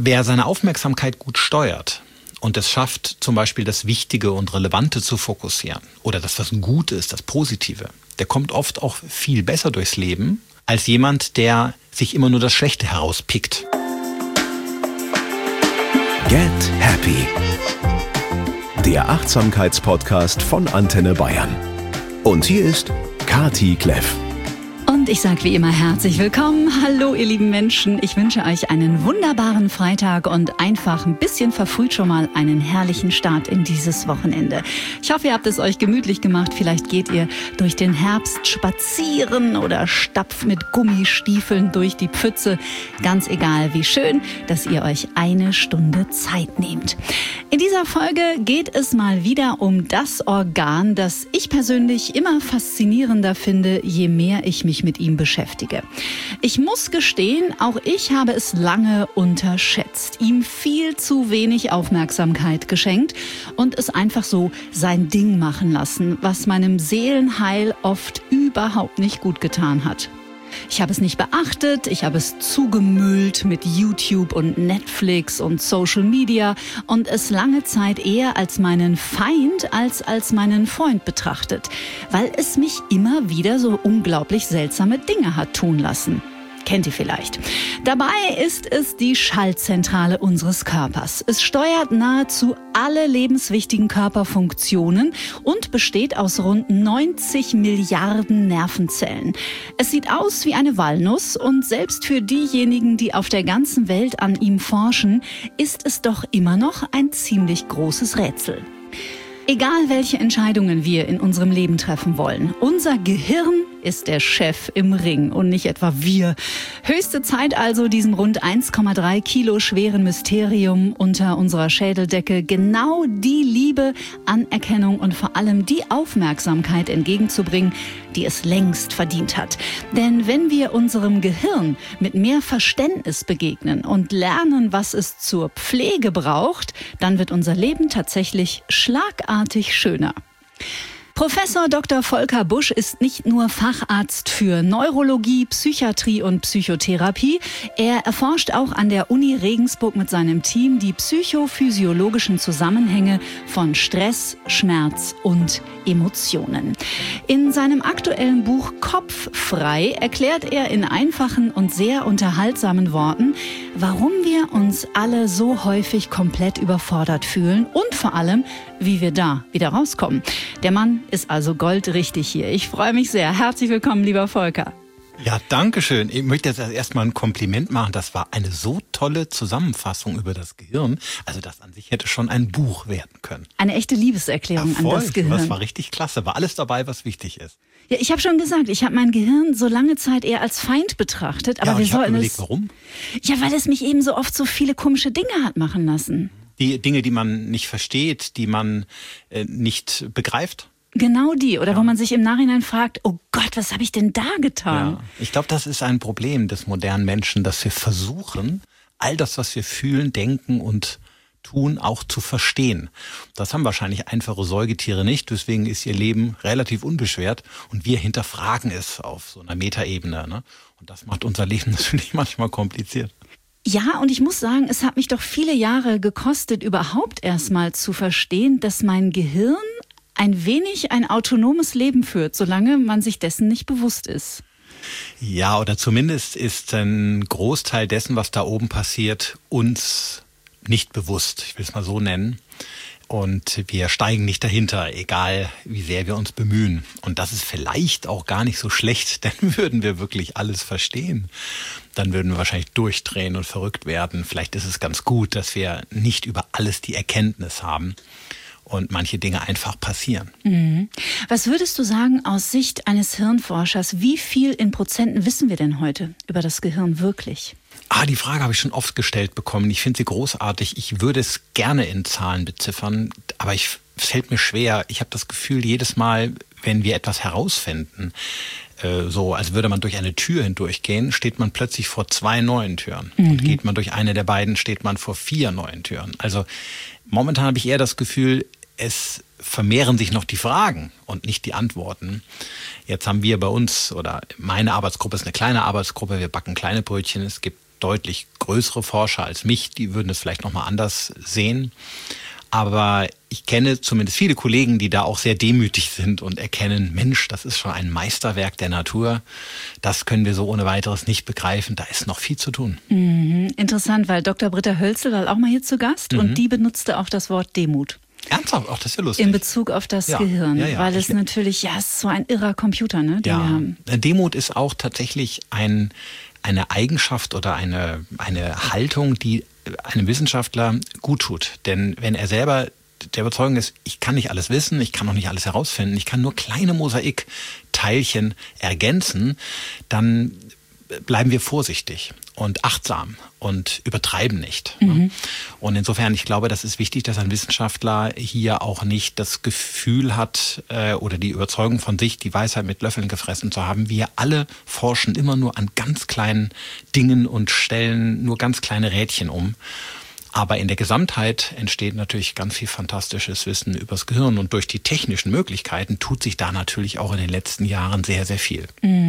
Wer seine Aufmerksamkeit gut steuert und es schafft, zum Beispiel das Wichtige und Relevante zu fokussieren oder das, was gut ist, das Positive, der kommt oft auch viel besser durchs Leben als jemand, der sich immer nur das Schlechte herauspickt. Get Happy. Der Achtsamkeitspodcast von Antenne Bayern. Und hier ist Kati Kleff. Und ich sage wie immer herzlich willkommen. Hallo ihr lieben Menschen. Ich wünsche euch einen wunderbaren Freitag und einfach ein bisschen verfrüht schon mal einen herrlichen Start in dieses Wochenende. Ich hoffe, ihr habt es euch gemütlich gemacht. Vielleicht geht ihr durch den Herbst spazieren oder stapft mit Gummistiefeln durch die Pfütze. Ganz egal, wie schön, dass ihr euch eine Stunde Zeit nehmt. In dieser Folge geht es mal wieder um das Organ, das ich persönlich immer faszinierender finde, je mehr ich mich mit ihm beschäftige. Ich muss gestehen, auch ich habe es lange unterschätzt, ihm viel zu wenig Aufmerksamkeit geschenkt und es einfach so sein Ding machen lassen, was meinem Seelenheil oft überhaupt nicht gut getan hat. Ich habe es nicht beachtet, ich habe es zugemüllt mit YouTube und Netflix und Social Media und es lange Zeit eher als meinen Feind als meinen Freund betrachtet, weil es mich immer wieder so unglaublich seltsame Dinge hat tun lassen. Kennt ihr vielleicht. Dabei ist es die Schaltzentrale unseres Körpers. Es steuert nahezu alle lebenswichtigen Körperfunktionen und besteht aus rund 90 Milliarden Nervenzellen. Es sieht aus wie eine Walnuss und selbst für diejenigen, die auf der ganzen Welt an ihm forschen, ist es doch immer noch ein ziemlich großes Rätsel. Egal welche Entscheidungen wir in unserem Leben treffen wollen, unser Gehirn ist der Chef im Ring und nicht etwa wir. Höchste Zeit also, diesem rund 1,3 Kilo schweren Mysterium unter unserer Schädeldecke genau die Liebe, Anerkennung und vor allem die Aufmerksamkeit entgegenzubringen, die es längst verdient hat. Denn wenn wir unserem Gehirn mit mehr Verständnis begegnen und lernen, was es zur Pflege braucht, dann wird unser Leben tatsächlich schlagartig schöner. Professor Dr. Volker Busch ist nicht nur Facharzt für Neurologie, Psychiatrie und Psychotherapie. Er erforscht auch an der Uni Regensburg mit seinem Team die psychophysiologischen Zusammenhänge von Stress, Schmerz und Emotionen. In seinem aktuellen Buch Kopf frei erklärt er in einfachen und sehr unterhaltsamen Worten, warum wir uns alle so häufig komplett überfordert fühlen und vor allem, wie wir da wieder rauskommen. Der Mann ist also goldrichtig hier. Ich freue mich sehr. Herzlich willkommen, lieber Volker. Ja, danke schön. Ich möchte jetzt erstmal ein Kompliment machen. Das war eine so tolle Zusammenfassung über das Gehirn. Also das an sich hätte schon ein Buch werden können. Eine echte Liebeserklärung an das Gehirn. Das war richtig klasse. War alles dabei, was wichtig ist. Ja, ich habe schon gesagt, ich habe mein Gehirn so lange Zeit eher als Feind betrachtet. Aber ja, wir ich habe sollten überlegt, warum? Ja, weil es mich eben so oft so viele komische Dinge hat machen lassen. Die Dinge, die man nicht versteht, die man nicht begreift. Genau die. Oder wo man sich im Nachhinein fragt, oh Gott, was habe ich denn da getan? Ja. Ich glaube, das ist ein Problem des modernen Menschen, dass wir versuchen, all das, was wir fühlen, denken und tun, auch zu verstehen. Das haben wahrscheinlich einfache Säugetiere nicht, deswegen ist ihr Leben relativ unbeschwert und wir hinterfragen es auf so einer Metaebene, ne? Und das macht unser Leben natürlich manchmal kompliziert. Ja, und ich muss sagen, es hat mich doch viele Jahre gekostet, überhaupt erstmal zu verstehen, dass mein Gehirn ein wenig ein autonomes Leben führt, solange man sich dessen nicht bewusst ist. Ja, oder zumindest ist ein Großteil dessen, was da oben passiert, uns nicht bewusst. Ich will es mal so nennen. Und wir steigen nicht dahinter, egal wie sehr wir uns bemühen. Und das ist vielleicht auch gar nicht so schlecht, denn würden wir wirklich alles verstehen, dann würden wir wahrscheinlich durchdrehen und verrückt werden. Vielleicht ist es ganz gut, dass wir nicht über alles die Erkenntnis haben und manche Dinge einfach passieren. Mhm. Was würdest du sagen aus Sicht eines Hirnforschers, wie viel in Prozenten wissen wir denn heute über das Gehirn wirklich? Die Frage habe ich schon oft gestellt bekommen. Ich finde sie großartig. Ich würde es gerne in Zahlen beziffern, aber es fällt mir schwer. Ich habe das Gefühl, jedes Mal, wenn wir etwas herausfinden, so als würde man durch eine Tür hindurchgehen, steht man plötzlich vor 2 neuen Türen. Mhm. Und geht man durch eine der beiden, steht man vor 4 neuen Türen. Also momentan habe ich eher das Gefühl, es vermehren sich noch die Fragen und nicht die Antworten. Jetzt haben wir bei uns, oder meine Arbeitsgruppe ist eine kleine Arbeitsgruppe, wir backen kleine Brötchen. Es gibt deutlich größere Forscher als mich, die würden es vielleicht nochmal anders sehen. Aber ich kenne zumindest viele Kollegen, die da auch sehr demütig sind und erkennen, Mensch, das ist schon ein Meisterwerk der Natur. Das können wir so ohne weiteres nicht begreifen. Da ist noch viel zu tun. Interessant, weil Dr. Britta Hölzel war auch mal hier zu Gast und die benutzte auch das Wort Demut. Ernsthaft? Auch das ist ja lustig. In Bezug auf das Gehirn, weil es natürlich, es ist so ein irrer Computer, ne, den wir haben. Demut ist auch tatsächlich eine Eigenschaft oder eine Haltung, die einem Wissenschaftler gut tut. Denn wenn er selber der Überzeugung ist, ich kann nicht alles wissen, ich kann noch nicht alles herausfinden, ich kann nur kleine Mosaikteilchen ergänzen, dann bleiben wir vorsichtig und achtsam und übertreiben nicht. Und insofern, ich glaube, das ist wichtig, dass ein Wissenschaftler hier auch nicht das Gefühl hat oder die Überzeugung von sich, die Weisheit mit Löffeln gefressen zu haben. Wir alle forschen immer nur an ganz kleinen Dingen und stellen nur ganz kleine Rädchen um. Aber in der Gesamtheit entsteht natürlich ganz viel fantastisches Wissen übers Gehirn. Und durch die technischen Möglichkeiten tut sich da natürlich auch in den letzten Jahren sehr, sehr viel.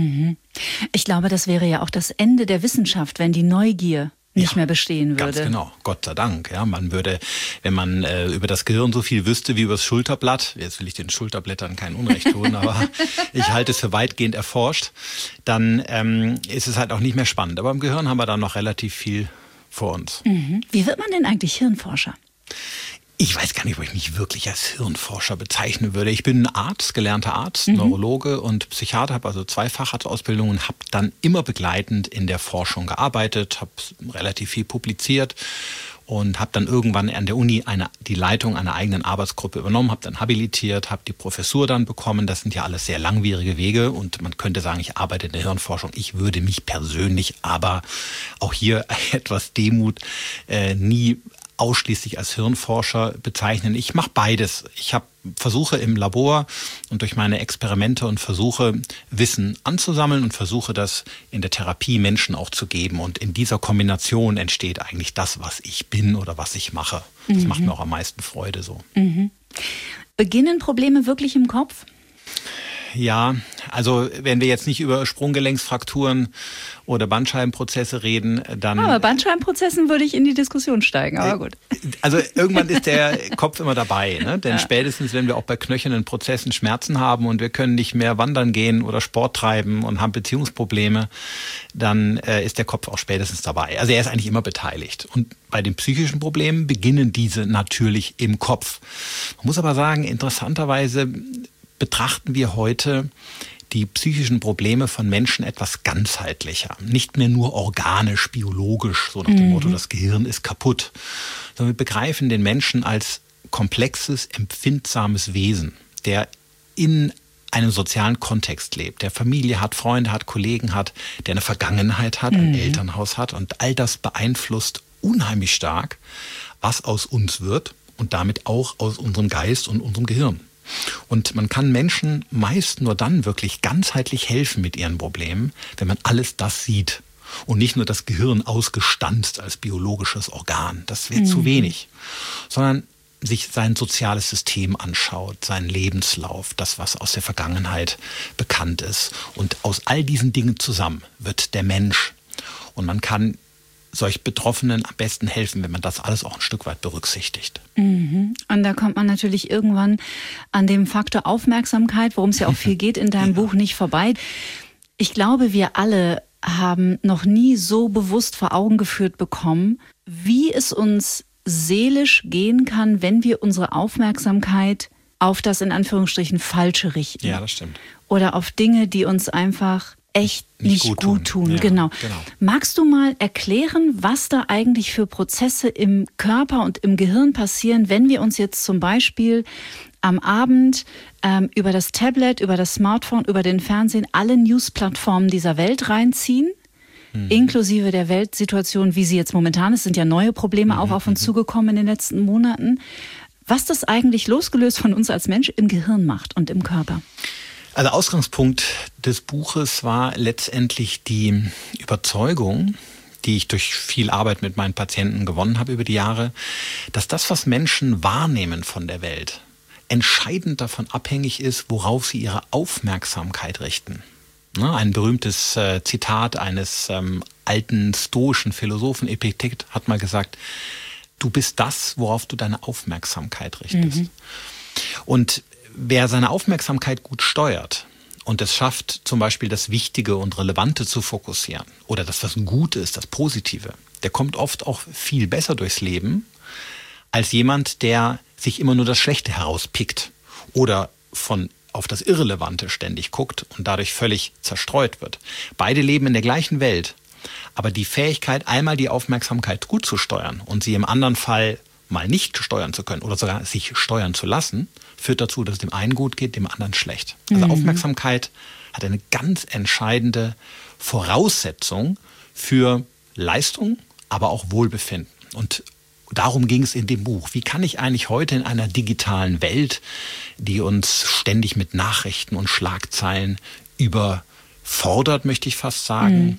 Ich glaube, das wäre ja auch das Ende der Wissenschaft, wenn die Neugier nicht mehr bestehen würde. Ganz genau, Gott sei Dank. Ja, man würde, wenn man über das Gehirn so viel wüsste wie über das Schulterblatt, jetzt will ich den Schulterblättern kein Unrecht tun, aber ich halte es für weitgehend erforscht, dann ist es halt auch nicht mehr spannend. Aber im Gehirn haben wir dann noch relativ viel vor uns. Wie wird man denn eigentlich Hirnforscher? Ich weiß gar nicht, ob ich mich wirklich als Hirnforscher bezeichnen würde. Ich bin Arzt, gelernter Arzt, Neurologe und Psychiater, habe also 2 Facharztausbildungen, habe dann immer begleitend in der Forschung gearbeitet, habe relativ viel publiziert und habe dann irgendwann an der Uni die Leitung einer eigenen Arbeitsgruppe übernommen, habe dann habilitiert, habe die Professur dann bekommen. Das sind ja alles sehr langwierige Wege und man könnte sagen, ich arbeite in der Hirnforschung. Ich würde mich persönlich aber auch hier etwas Demut nie ausschließlich als Hirnforscher bezeichnen. Ich mache beides. Ich versuche im Labor und durch meine Experimente und Versuche Wissen anzusammeln und versuche das in der Therapie Menschen auch zu geben. Und in dieser Kombination entsteht eigentlich das, was ich bin oder was ich mache. Das macht mir auch am meisten Freude so. Beginnen Probleme wirklich im Kopf? Ja, also wenn wir jetzt nicht über Sprunggelenksfrakturen oder Bandscheibenprozesse reden, dann... Aber Bandscheibenprozessen würde ich in die Diskussion steigen, aber gut. Also irgendwann ist der Kopf immer dabei, ne? Denn spätestens, wenn wir auch bei knöchernen Prozessen Schmerzen haben und wir können nicht mehr wandern gehen oder Sport treiben und haben Beziehungsprobleme, dann ist der Kopf auch spätestens dabei. Also er ist eigentlich immer beteiligt. Und bei den psychischen Problemen beginnen diese natürlich im Kopf. Man muss aber sagen, interessanterweise betrachten wir heute die psychischen Probleme von Menschen etwas ganzheitlicher. Nicht mehr nur organisch, biologisch, so nach dem Motto, das Gehirn ist kaputt. Sondern wir begreifen den Menschen als komplexes, empfindsames Wesen, der in einem sozialen Kontext lebt, der Familie hat, Freunde hat, Kollegen hat, der eine Vergangenheit hat, ein Elternhaus hat. Und all das beeinflusst unheimlich stark, was aus uns wird und damit auch aus unserem Geist und unserem Gehirn. Und man kann Menschen meist nur dann wirklich ganzheitlich helfen mit ihren Problemen, wenn man alles das sieht. Und nicht nur das Gehirn ausgestanzt als biologisches Organ. Das wäre zu wenig. Sondern sich sein soziales System anschaut, seinen Lebenslauf, das, was aus der Vergangenheit bekannt ist. Und aus all diesen Dingen zusammen wird der Mensch. Und man kann solch Betroffenen am besten helfen, wenn man das alles auch ein Stück weit berücksichtigt. Und da kommt man natürlich irgendwann an dem Faktor Aufmerksamkeit, worum es ja auch viel geht in deinem Buch, nicht vorbei. Ich glaube, wir alle haben noch nie so bewusst vor Augen geführt bekommen, wie es uns seelisch gehen kann, wenn wir unsere Aufmerksamkeit auf das in Anführungsstrichen Falsche richten. Ja, das stimmt. Oder auf Dinge, die uns einfach echt nicht gut tun. Ja, genau. Magst du mal erklären, was da eigentlich für Prozesse im Körper und im Gehirn passieren, wenn wir uns jetzt zum Beispiel am Abend über das Tablet, über das Smartphone, über den Fernsehen alle News-Plattformen dieser Welt reinziehen? Inklusive der Weltsituation, wie sie jetzt momentan ist, sind ja neue Probleme auch auf uns zugekommen in den letzten Monaten. Was das eigentlich losgelöst von uns als Mensch im Gehirn macht und im Körper? Also Ausgangspunkt des Buches war letztendlich die Überzeugung, die ich durch viel Arbeit mit meinen Patienten gewonnen habe über die Jahre, dass das, was Menschen wahrnehmen von der Welt, entscheidend davon abhängig ist, worauf sie ihre Aufmerksamkeit richten. Ein berühmtes Zitat eines alten stoischen Philosophen Epiktet hat mal gesagt, du bist das, worauf du deine Aufmerksamkeit richtest. Und wer seine Aufmerksamkeit gut steuert und es schafft, zum Beispiel das Wichtige und Relevante zu fokussieren oder das, was gut ist, das Positive, der kommt oft auch viel besser durchs Leben als jemand, der sich immer nur das Schlechte herauspickt oder auf das Irrelevante ständig guckt und dadurch völlig zerstreut wird. Beide leben in der gleichen Welt, aber die Fähigkeit, einmal die Aufmerksamkeit gut zu steuern und sie im anderen Fall mal nicht steuern zu können oder sogar sich steuern zu lassen, führt dazu, dass es dem einen gut geht, dem anderen schlecht. Also Aufmerksamkeit hat eine ganz entscheidende Voraussetzung für Leistung, aber auch Wohlbefinden. Und darum ging es in dem Buch. Wie kann ich eigentlich heute in einer digitalen Welt, die uns ständig mit Nachrichten und Schlagzeilen überfordert, möchte ich fast sagen,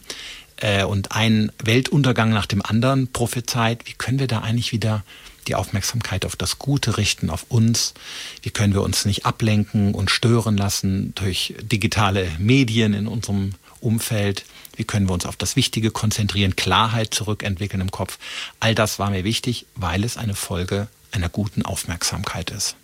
und einen Weltuntergang nach dem anderen prophezeit, wie können wir da eigentlich wieder die Aufmerksamkeit auf das Gute richten, auf uns? Wie können wir uns nicht ablenken und stören lassen durch digitale Medien in unserem Umfeld? Wie können wir uns auf das Wichtige konzentrieren, Klarheit zurückentwickeln im Kopf? All das war mir wichtig, weil es eine Folge einer guten Aufmerksamkeit ist.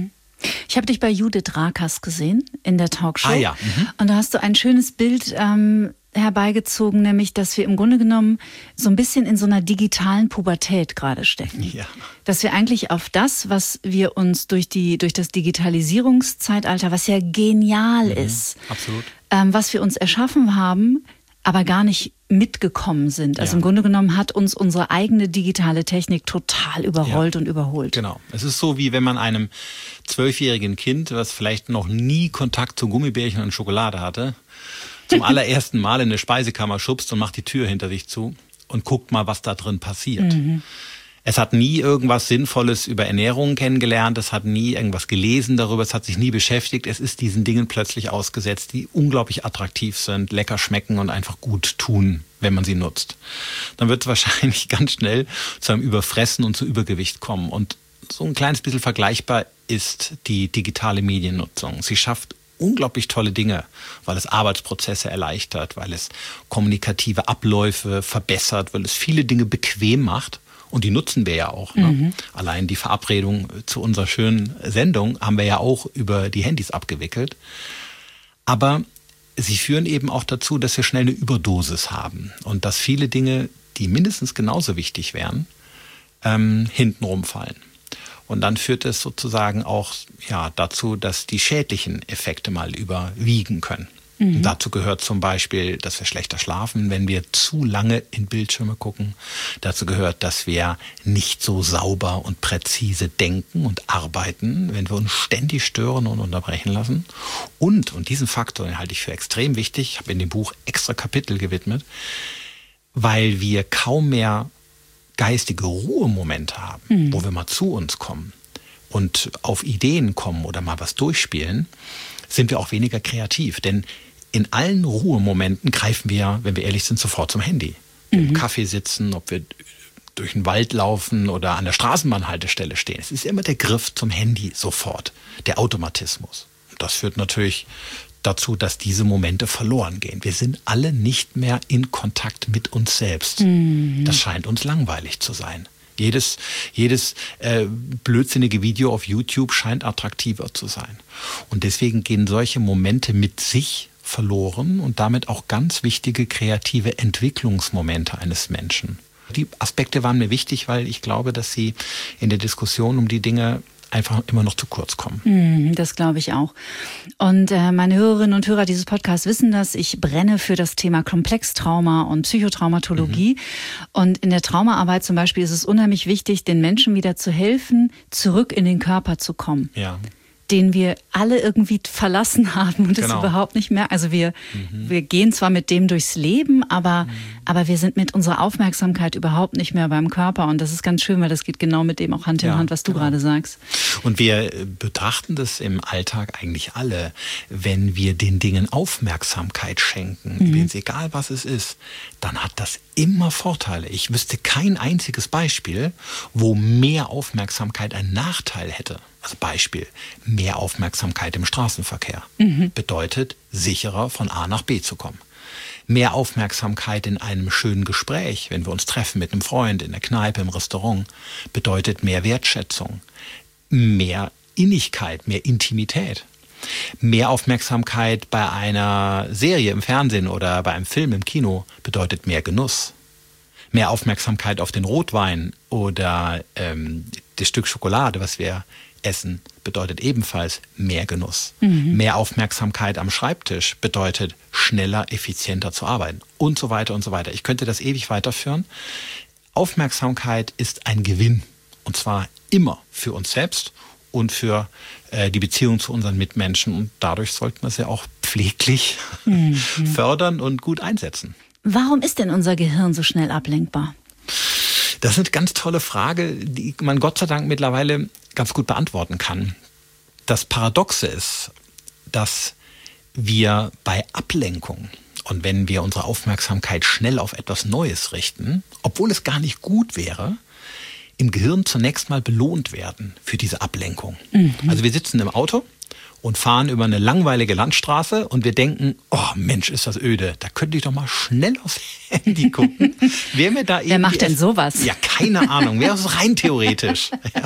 Ich habe dich bei Judith Rakers gesehen in der Talkshow. Ah ja. Und da hast du ein schönes Bild herbeigezogen, nämlich, dass wir im Grunde genommen so ein bisschen in so einer digitalen Pubertät gerade stecken. Ja. Dass wir eigentlich auf das, was wir uns durch das Digitalisierungszeitalter, was ja genial ist, Absolut. Was wir uns erschaffen haben, aber gar nicht mitgekommen sind. Also im Grunde genommen hat uns unsere eigene digitale Technik total überrollt und überholt. Genau. Es ist so, wie wenn man einem 12-jährigen Kind, was vielleicht noch nie Kontakt zu Gummibärchen und Schokolade hatte, zum allerersten Mal in eine Speisekammer schubst und macht die Tür hinter sich zu und guckt mal, was da drin passiert. Es hat nie irgendwas Sinnvolles über Ernährung kennengelernt, es hat nie irgendwas gelesen darüber, es hat sich nie beschäftigt. Es ist diesen Dingen plötzlich ausgesetzt, die unglaublich attraktiv sind, lecker schmecken und einfach gut tun, wenn man sie nutzt. Dann wird es wahrscheinlich ganz schnell zu einem Überfressen und zu Übergewicht kommen. Und so ein kleines bisschen vergleichbar ist die digitale Mediennutzung. Sie schafft unglaublich tolle Dinge, weil es Arbeitsprozesse erleichtert, weil es kommunikative Abläufe verbessert, weil es viele Dinge bequem macht. Und die nutzen wir ja auch. Ne? Allein die Verabredung zu unserer schönen Sendung haben wir ja auch über die Handys abgewickelt. Aber sie führen eben auch dazu, dass wir schnell eine Überdosis haben und dass viele Dinge, die mindestens genauso wichtig wären, hinten rumfallen. Und dann führt es sozusagen auch dazu, dass die schädlichen Effekte mal überwiegen können. Und dazu gehört zum Beispiel, dass wir schlechter schlafen, wenn wir zu lange in Bildschirme gucken. Dazu gehört, dass wir nicht so sauber und präzise denken und arbeiten, wenn wir uns ständig stören und unterbrechen lassen. Und diesen Faktor, den halte ich für extrem wichtig, ich habe in dem Buch extra Kapitel gewidmet, weil wir kaum mehr geistige Ruhemomente haben, wo wir mal zu uns kommen und auf Ideen kommen oder mal was durchspielen, sind wir auch weniger kreativ. Denn in allen Ruhemomenten greifen wir, wenn wir ehrlich sind, sofort zum Handy. Im Café sitzen, ob wir durch den Wald laufen oder an der Straßenbahnhaltestelle stehen. Es ist immer der Griff zum Handy sofort, der Automatismus. Und das führt natürlich dazu, dass diese Momente verloren gehen. Wir sind alle nicht mehr in Kontakt mit uns selbst. Das scheint uns langweilig zu sein. Jedes blödsinnige Video auf YouTube scheint attraktiver zu sein. Und deswegen gehen solche Momente mit sich verloren und damit auch ganz wichtige kreative Entwicklungsmomente eines Menschen. Die Aspekte waren mir wichtig, weil ich glaube, dass sie in der Diskussion um die Dinge einfach immer noch zu kurz kommen. Das glaube ich auch. Und meine Hörerinnen und Hörer dieses Podcasts wissen das. Ich brenne für das Thema Komplextrauma und Psychotraumatologie. Und in der Traumaarbeit zum Beispiel ist es unheimlich wichtig, den Menschen wieder zu helfen, zurück in den Körper zu kommen. Ja. Den wir alle irgendwie verlassen haben und es überhaupt nicht mehr. Also wir gehen zwar mit dem durchs Leben, aber wir sind mit unserer Aufmerksamkeit überhaupt nicht mehr beim Körper. Und das ist ganz schön, weil das geht genau mit dem auch Hand in Hand, was du gerade sagst. Und wir betrachten das im Alltag eigentlich alle, wenn wir den Dingen Aufmerksamkeit schenken, egal was es ist, dann hat das immer Vorteile. Ich wüsste kein einziges Beispiel, wo mehr Aufmerksamkeit einen Nachteil hätte. Also Beispiel, mehr Aufmerksamkeit im Straßenverkehr bedeutet, sicherer von A nach B zu kommen. Mehr Aufmerksamkeit in einem schönen Gespräch, wenn wir uns treffen mit einem Freund in der Kneipe, im Restaurant, bedeutet mehr Wertschätzung, mehr Innigkeit, mehr Intimität. Mehr Aufmerksamkeit bei einer Serie im Fernsehen oder bei einem Film im Kino bedeutet mehr Genuss. Mehr Aufmerksamkeit auf den Rotwein oder das Stück Schokolade, was wir essen, bedeutet ebenfalls mehr Genuss. Mehr Aufmerksamkeit am Schreibtisch bedeutet schneller, effizienter zu arbeiten und so weiter und so weiter. Ich könnte das ewig weiterführen. Aufmerksamkeit ist ein Gewinn und zwar immer für uns selbst und für die Beziehung zu unseren Mitmenschen und dadurch sollten wir sie auch pfleglich fördern und gut einsetzen. Warum ist denn unser Gehirn so schnell ablenkbar? Das ist eine ganz tolle Frage, die man Gott sei Dank mittlerweile ganz gut beantworten kann. Das Paradoxe ist, dass wir bei Ablenkung und wenn wir unsere Aufmerksamkeit schnell auf etwas Neues richten, obwohl es gar nicht gut wäre, im Gehirn zunächst mal belohnt werden für diese Ablenkung. Also wir sitzen im Auto und fahren über eine langweilige Landstraße und wir denken, oh Mensch, ist das öde, da könnte ich doch mal schnell aufs Handy gucken. Wer macht denn sowas? Ja, keine Ahnung, wäre es rein theoretisch. Ja.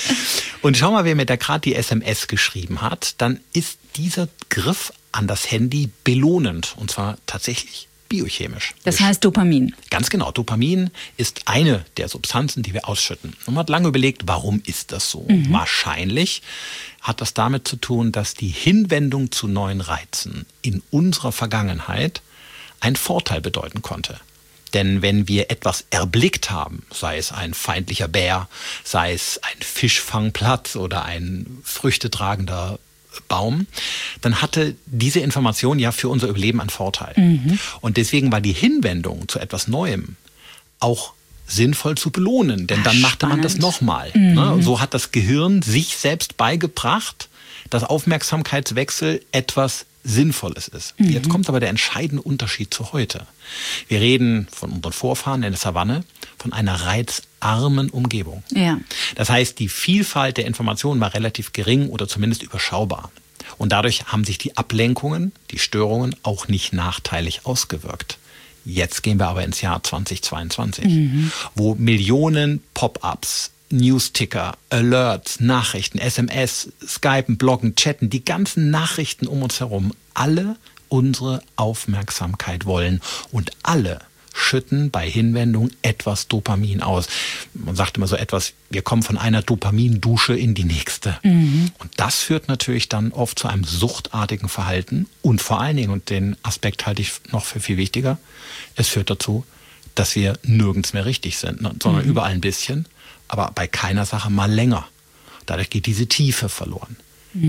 Und schau mal, wer mir da gerade die SMS geschrieben hat, dann ist dieser Griff an das Handy belohnend und zwar tatsächlich biochemisch. Das heißt Dopamin. Ganz genau. Dopamin ist eine der Substanzen, die wir ausschütten. Und man hat lange überlegt, warum ist das so? Wahrscheinlich hat das damit zu tun, dass die Hinwendung zu neuen Reizen in unserer Vergangenheit einen Vorteil bedeuten konnte. Denn wenn wir etwas erblickt haben, sei es ein feindlicher Bär, sei es ein Fischfangplatz oder ein früchtetragender Baum, dann hatte diese Information ja für unser Überleben einen Vorteil. Und deswegen war die Hinwendung zu etwas Neuem auch sinnvoll zu belohnen, denn dann machte man das nochmal. So hat das Gehirn sich selbst beigebracht, dass Aufmerksamkeitswechsel etwas Sinnvolles ist. Jetzt kommt aber der entscheidende Unterschied zu heute. Wir reden von unseren Vorfahren in der Savanne von einer reizarmen Umgebung. Ja. Das heißt, die Vielfalt der Informationen war relativ gering oder zumindest überschaubar. Und dadurch haben sich die Ablenkungen, die Störungen auch nicht nachteilig ausgewirkt. Jetzt gehen wir aber ins Jahr 2022, wo Millionen Pop-ups, Newsticker, Alerts, Nachrichten, SMS, Skypen, Bloggen, Chatten, die ganzen Nachrichten um uns herum, alle unsere Aufmerksamkeit wollen und alle schütten bei Hinwendung etwas Dopamin aus. Man sagt immer so etwas, wir kommen von einer Dopamindusche in die nächste. Und das führt natürlich dann oft zu einem suchtartigen Verhalten und vor allen Dingen, und den Aspekt halte ich noch für viel wichtiger, es führt dazu, dass wir nirgends mehr richtig sind, sondern überall ein bisschen, aber bei keiner Sache mal länger. Dadurch geht diese Tiefe verloren.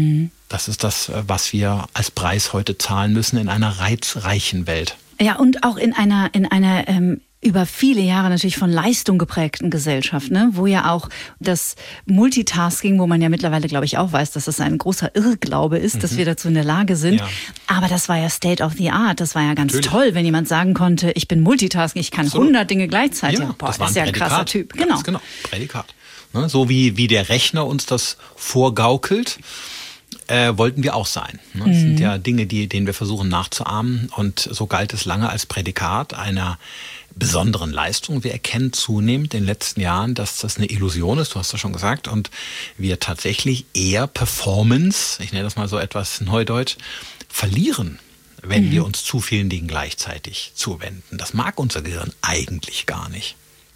Das ist das, was wir als Preis heute zahlen müssen in einer reizreichen Welt. Ja, und auch in einer über viele Jahre natürlich von Leistung geprägten Gesellschaft, ne? Wo ja auch das Multitasking, wo man ja mittlerweile, glaube ich, auch weiß, dass das ein großer Irrglaube ist, dass wir dazu in der Lage sind. Ja. Aber das war ja State of the Art. Das war ja ganz toll, wenn jemand sagen konnte, ich bin Multitasking, ich kann 100 Dinge gleichzeitig. Ja, boah, das ist ja ein krasser Typ. Genau. Genau, Prädikat. Ne? So wie der Rechner uns das vorgaukelt, wollten wir auch sein. Das sind ja Dinge, denen wir versuchen nachzuahmen. Und so galt es lange als Prädikat einer besonderen Leistung. Wir erkennen zunehmend in den letzten Jahren, dass das eine Illusion ist, du hast das schon gesagt, und wir tatsächlich eher Performance, ich nenne das mal so etwas neudeutsch, verlieren, wenn wir uns zu vielen Dingen gleichzeitig zuwenden. Das mag unser Gehirn eigentlich gar nicht.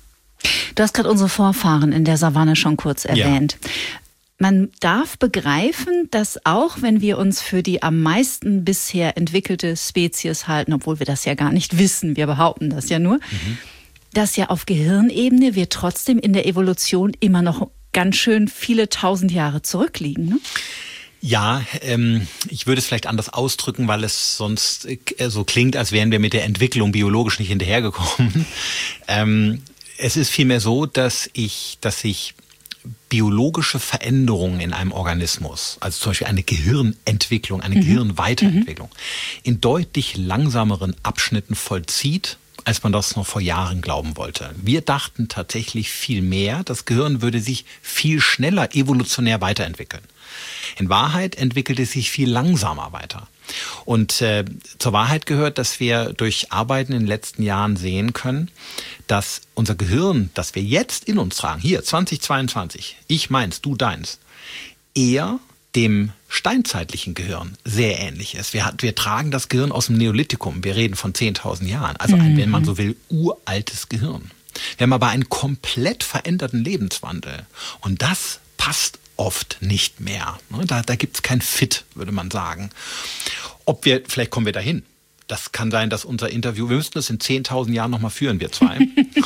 Du hast gerade unsere Vorfahren in der Savanne schon kurz erwähnt. Ja. Man darf begreifen, dass auch wenn wir uns für die am meisten bisher entwickelte Spezies halten, obwohl wir das ja gar nicht wissen, wir behaupten das ja nur, dass ja auf Gehirnebene wir trotzdem in der Evolution immer noch ganz schön viele tausend Jahre zurückliegen, ne? Ja, ich würde es vielleicht anders ausdrücken, weil es sonst so klingt, als wären wir mit der Entwicklung biologisch nicht hinterhergekommen. Es ist vielmehr so, dass ich biologische Veränderungen in einem Organismus, also zum Beispiel eine Gehirnentwicklung, eine Gehirnweiterentwicklung, in deutlich langsameren Abschnitten vollzieht, als man das noch vor Jahren glauben wollte. Wir dachten tatsächlich viel mehr, das Gehirn würde sich viel schneller evolutionär weiterentwickeln. In Wahrheit entwickelt es sich viel langsamer weiter. Und zur Wahrheit gehört, dass wir durch Arbeiten in den letzten Jahren sehen können, dass unser Gehirn, das wir jetzt in uns tragen, hier 2022, ich meins, du deins, eher dem steinzeitlichen Gehirn sehr ähnlich ist. Wir tragen das Gehirn aus dem Neolithikum. Wir reden von 10.000 Jahren. Also ein, wenn man so will, uraltes Gehirn. Wir haben aber einen komplett veränderten Lebenswandel. Und das passt oft nicht mehr. Da gibt es kein Fit, würde man sagen. Vielleicht kommen wir dahin. Das kann sein, dass unser Interview, wir müssten das in 10.000 Jahren nochmal führen, wir zwei.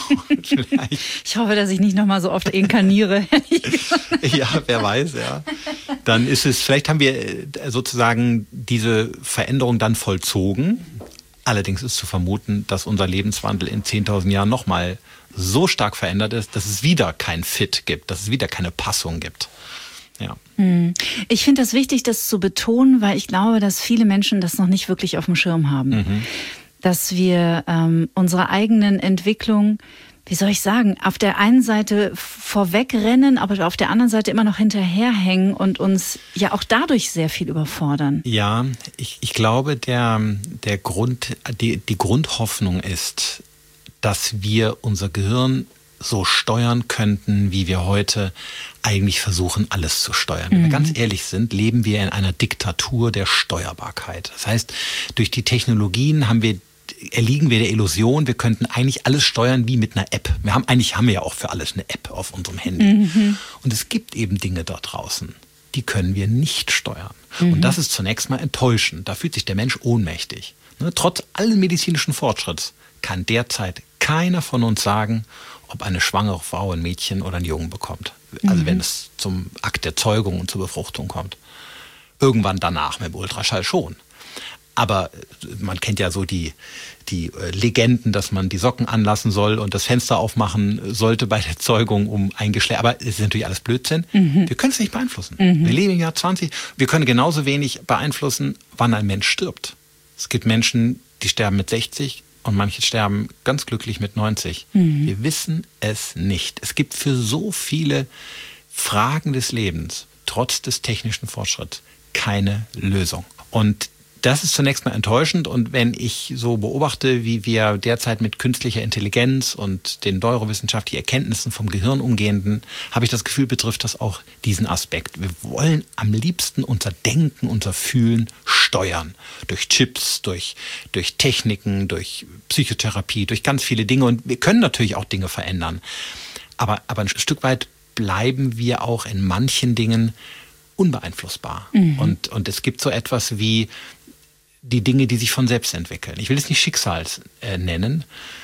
Ich hoffe, dass ich nicht nochmal so oft inkarniere. Ja, wer weiß, ja. Dann ist es, vielleicht haben wir sozusagen diese Veränderung dann vollzogen. Allerdings ist zu vermuten, dass unser Lebenswandel in 10.000 Jahren nochmal so stark verändert ist, dass es wieder kein Fit gibt, dass es wieder keine Passung gibt. Ja. Ich finde das wichtig, das zu betonen, weil ich glaube, dass viele Menschen das noch nicht wirklich auf dem Schirm haben. Dass wir unsere eigenen Entwicklung, wie soll ich sagen, auf der einen Seite vorwegrennen, aber auf der anderen Seite immer noch hinterherhängen und uns ja auch dadurch sehr viel überfordern. Ja, ich glaube, die Grundhoffnung ist, dass wir unser Gehirn so steuern könnten, wie wir heute eigentlich versuchen, alles zu steuern. Wenn wir ganz ehrlich sind, leben wir in einer Diktatur der Steuerbarkeit. Das heißt, durch die Technologien erliegen wir der Illusion, wir könnten eigentlich alles steuern wie mit einer App. Eigentlich haben wir ja auch für alles eine App auf unserem Handy. Und es gibt eben Dinge da draußen, die können wir nicht steuern. Und das ist zunächst mal enttäuschend. Da fühlt sich der Mensch ohnmächtig. Trotz allen medizinischen Fortschritts kann derzeit keiner von uns sagen, ob eine schwangere Frau ein Mädchen oder einen Jungen bekommt. Also wenn es zum Akt der Zeugung und zur Befruchtung kommt. Irgendwann danach mit dem Ultraschall schon. Aber man kennt ja so die Legenden, dass man die Socken anlassen soll und das Fenster aufmachen sollte bei der Zeugung, um ein Geschlecht. Aber es ist natürlich alles Blödsinn. Wir können es nicht beeinflussen. Wir leben im Jahr 20. Wir können genauso wenig beeinflussen, wann ein Mensch stirbt. Es gibt Menschen, die sterben mit 60 und manche sterben ganz glücklich mit 90. Wir wissen es nicht. Es gibt für so viele Fragen des Lebens, trotz des technischen Fortschritts, keine Lösung. Und das ist zunächst mal enttäuschend. Und wenn ich so beobachte, wie wir derzeit mit künstlicher Intelligenz und den neurowissenschaftlichen Erkenntnissen vom Gehirn umgehen, habe ich das Gefühl, betrifft das auch diesen Aspekt. Wir wollen am liebsten unser Denken, unser Fühlen steuern. Durch Chips, durch Techniken, durch Psychotherapie, durch ganz viele Dinge. Und wir können natürlich auch Dinge verändern. Aber ein Stück weit bleiben wir auch in manchen Dingen unbeeinflussbar. Und es gibt so etwas wie die Dinge, die sich von selbst entwickeln. Ich will es nicht Schicksal nennen.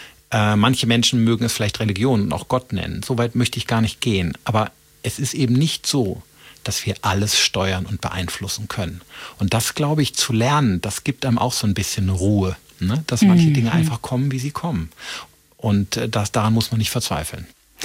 Manche Menschen mögen es vielleicht Religion und auch Gott nennen. So weit möchte ich gar nicht gehen. Aber es ist eben nicht so, dass wir alles steuern und beeinflussen können. Und das, glaube ich, zu lernen, das gibt einem auch so ein bisschen Ruhe, ne? Dass manche Dinge einfach kommen, wie sie kommen. Und daran muss man nicht verzweifeln.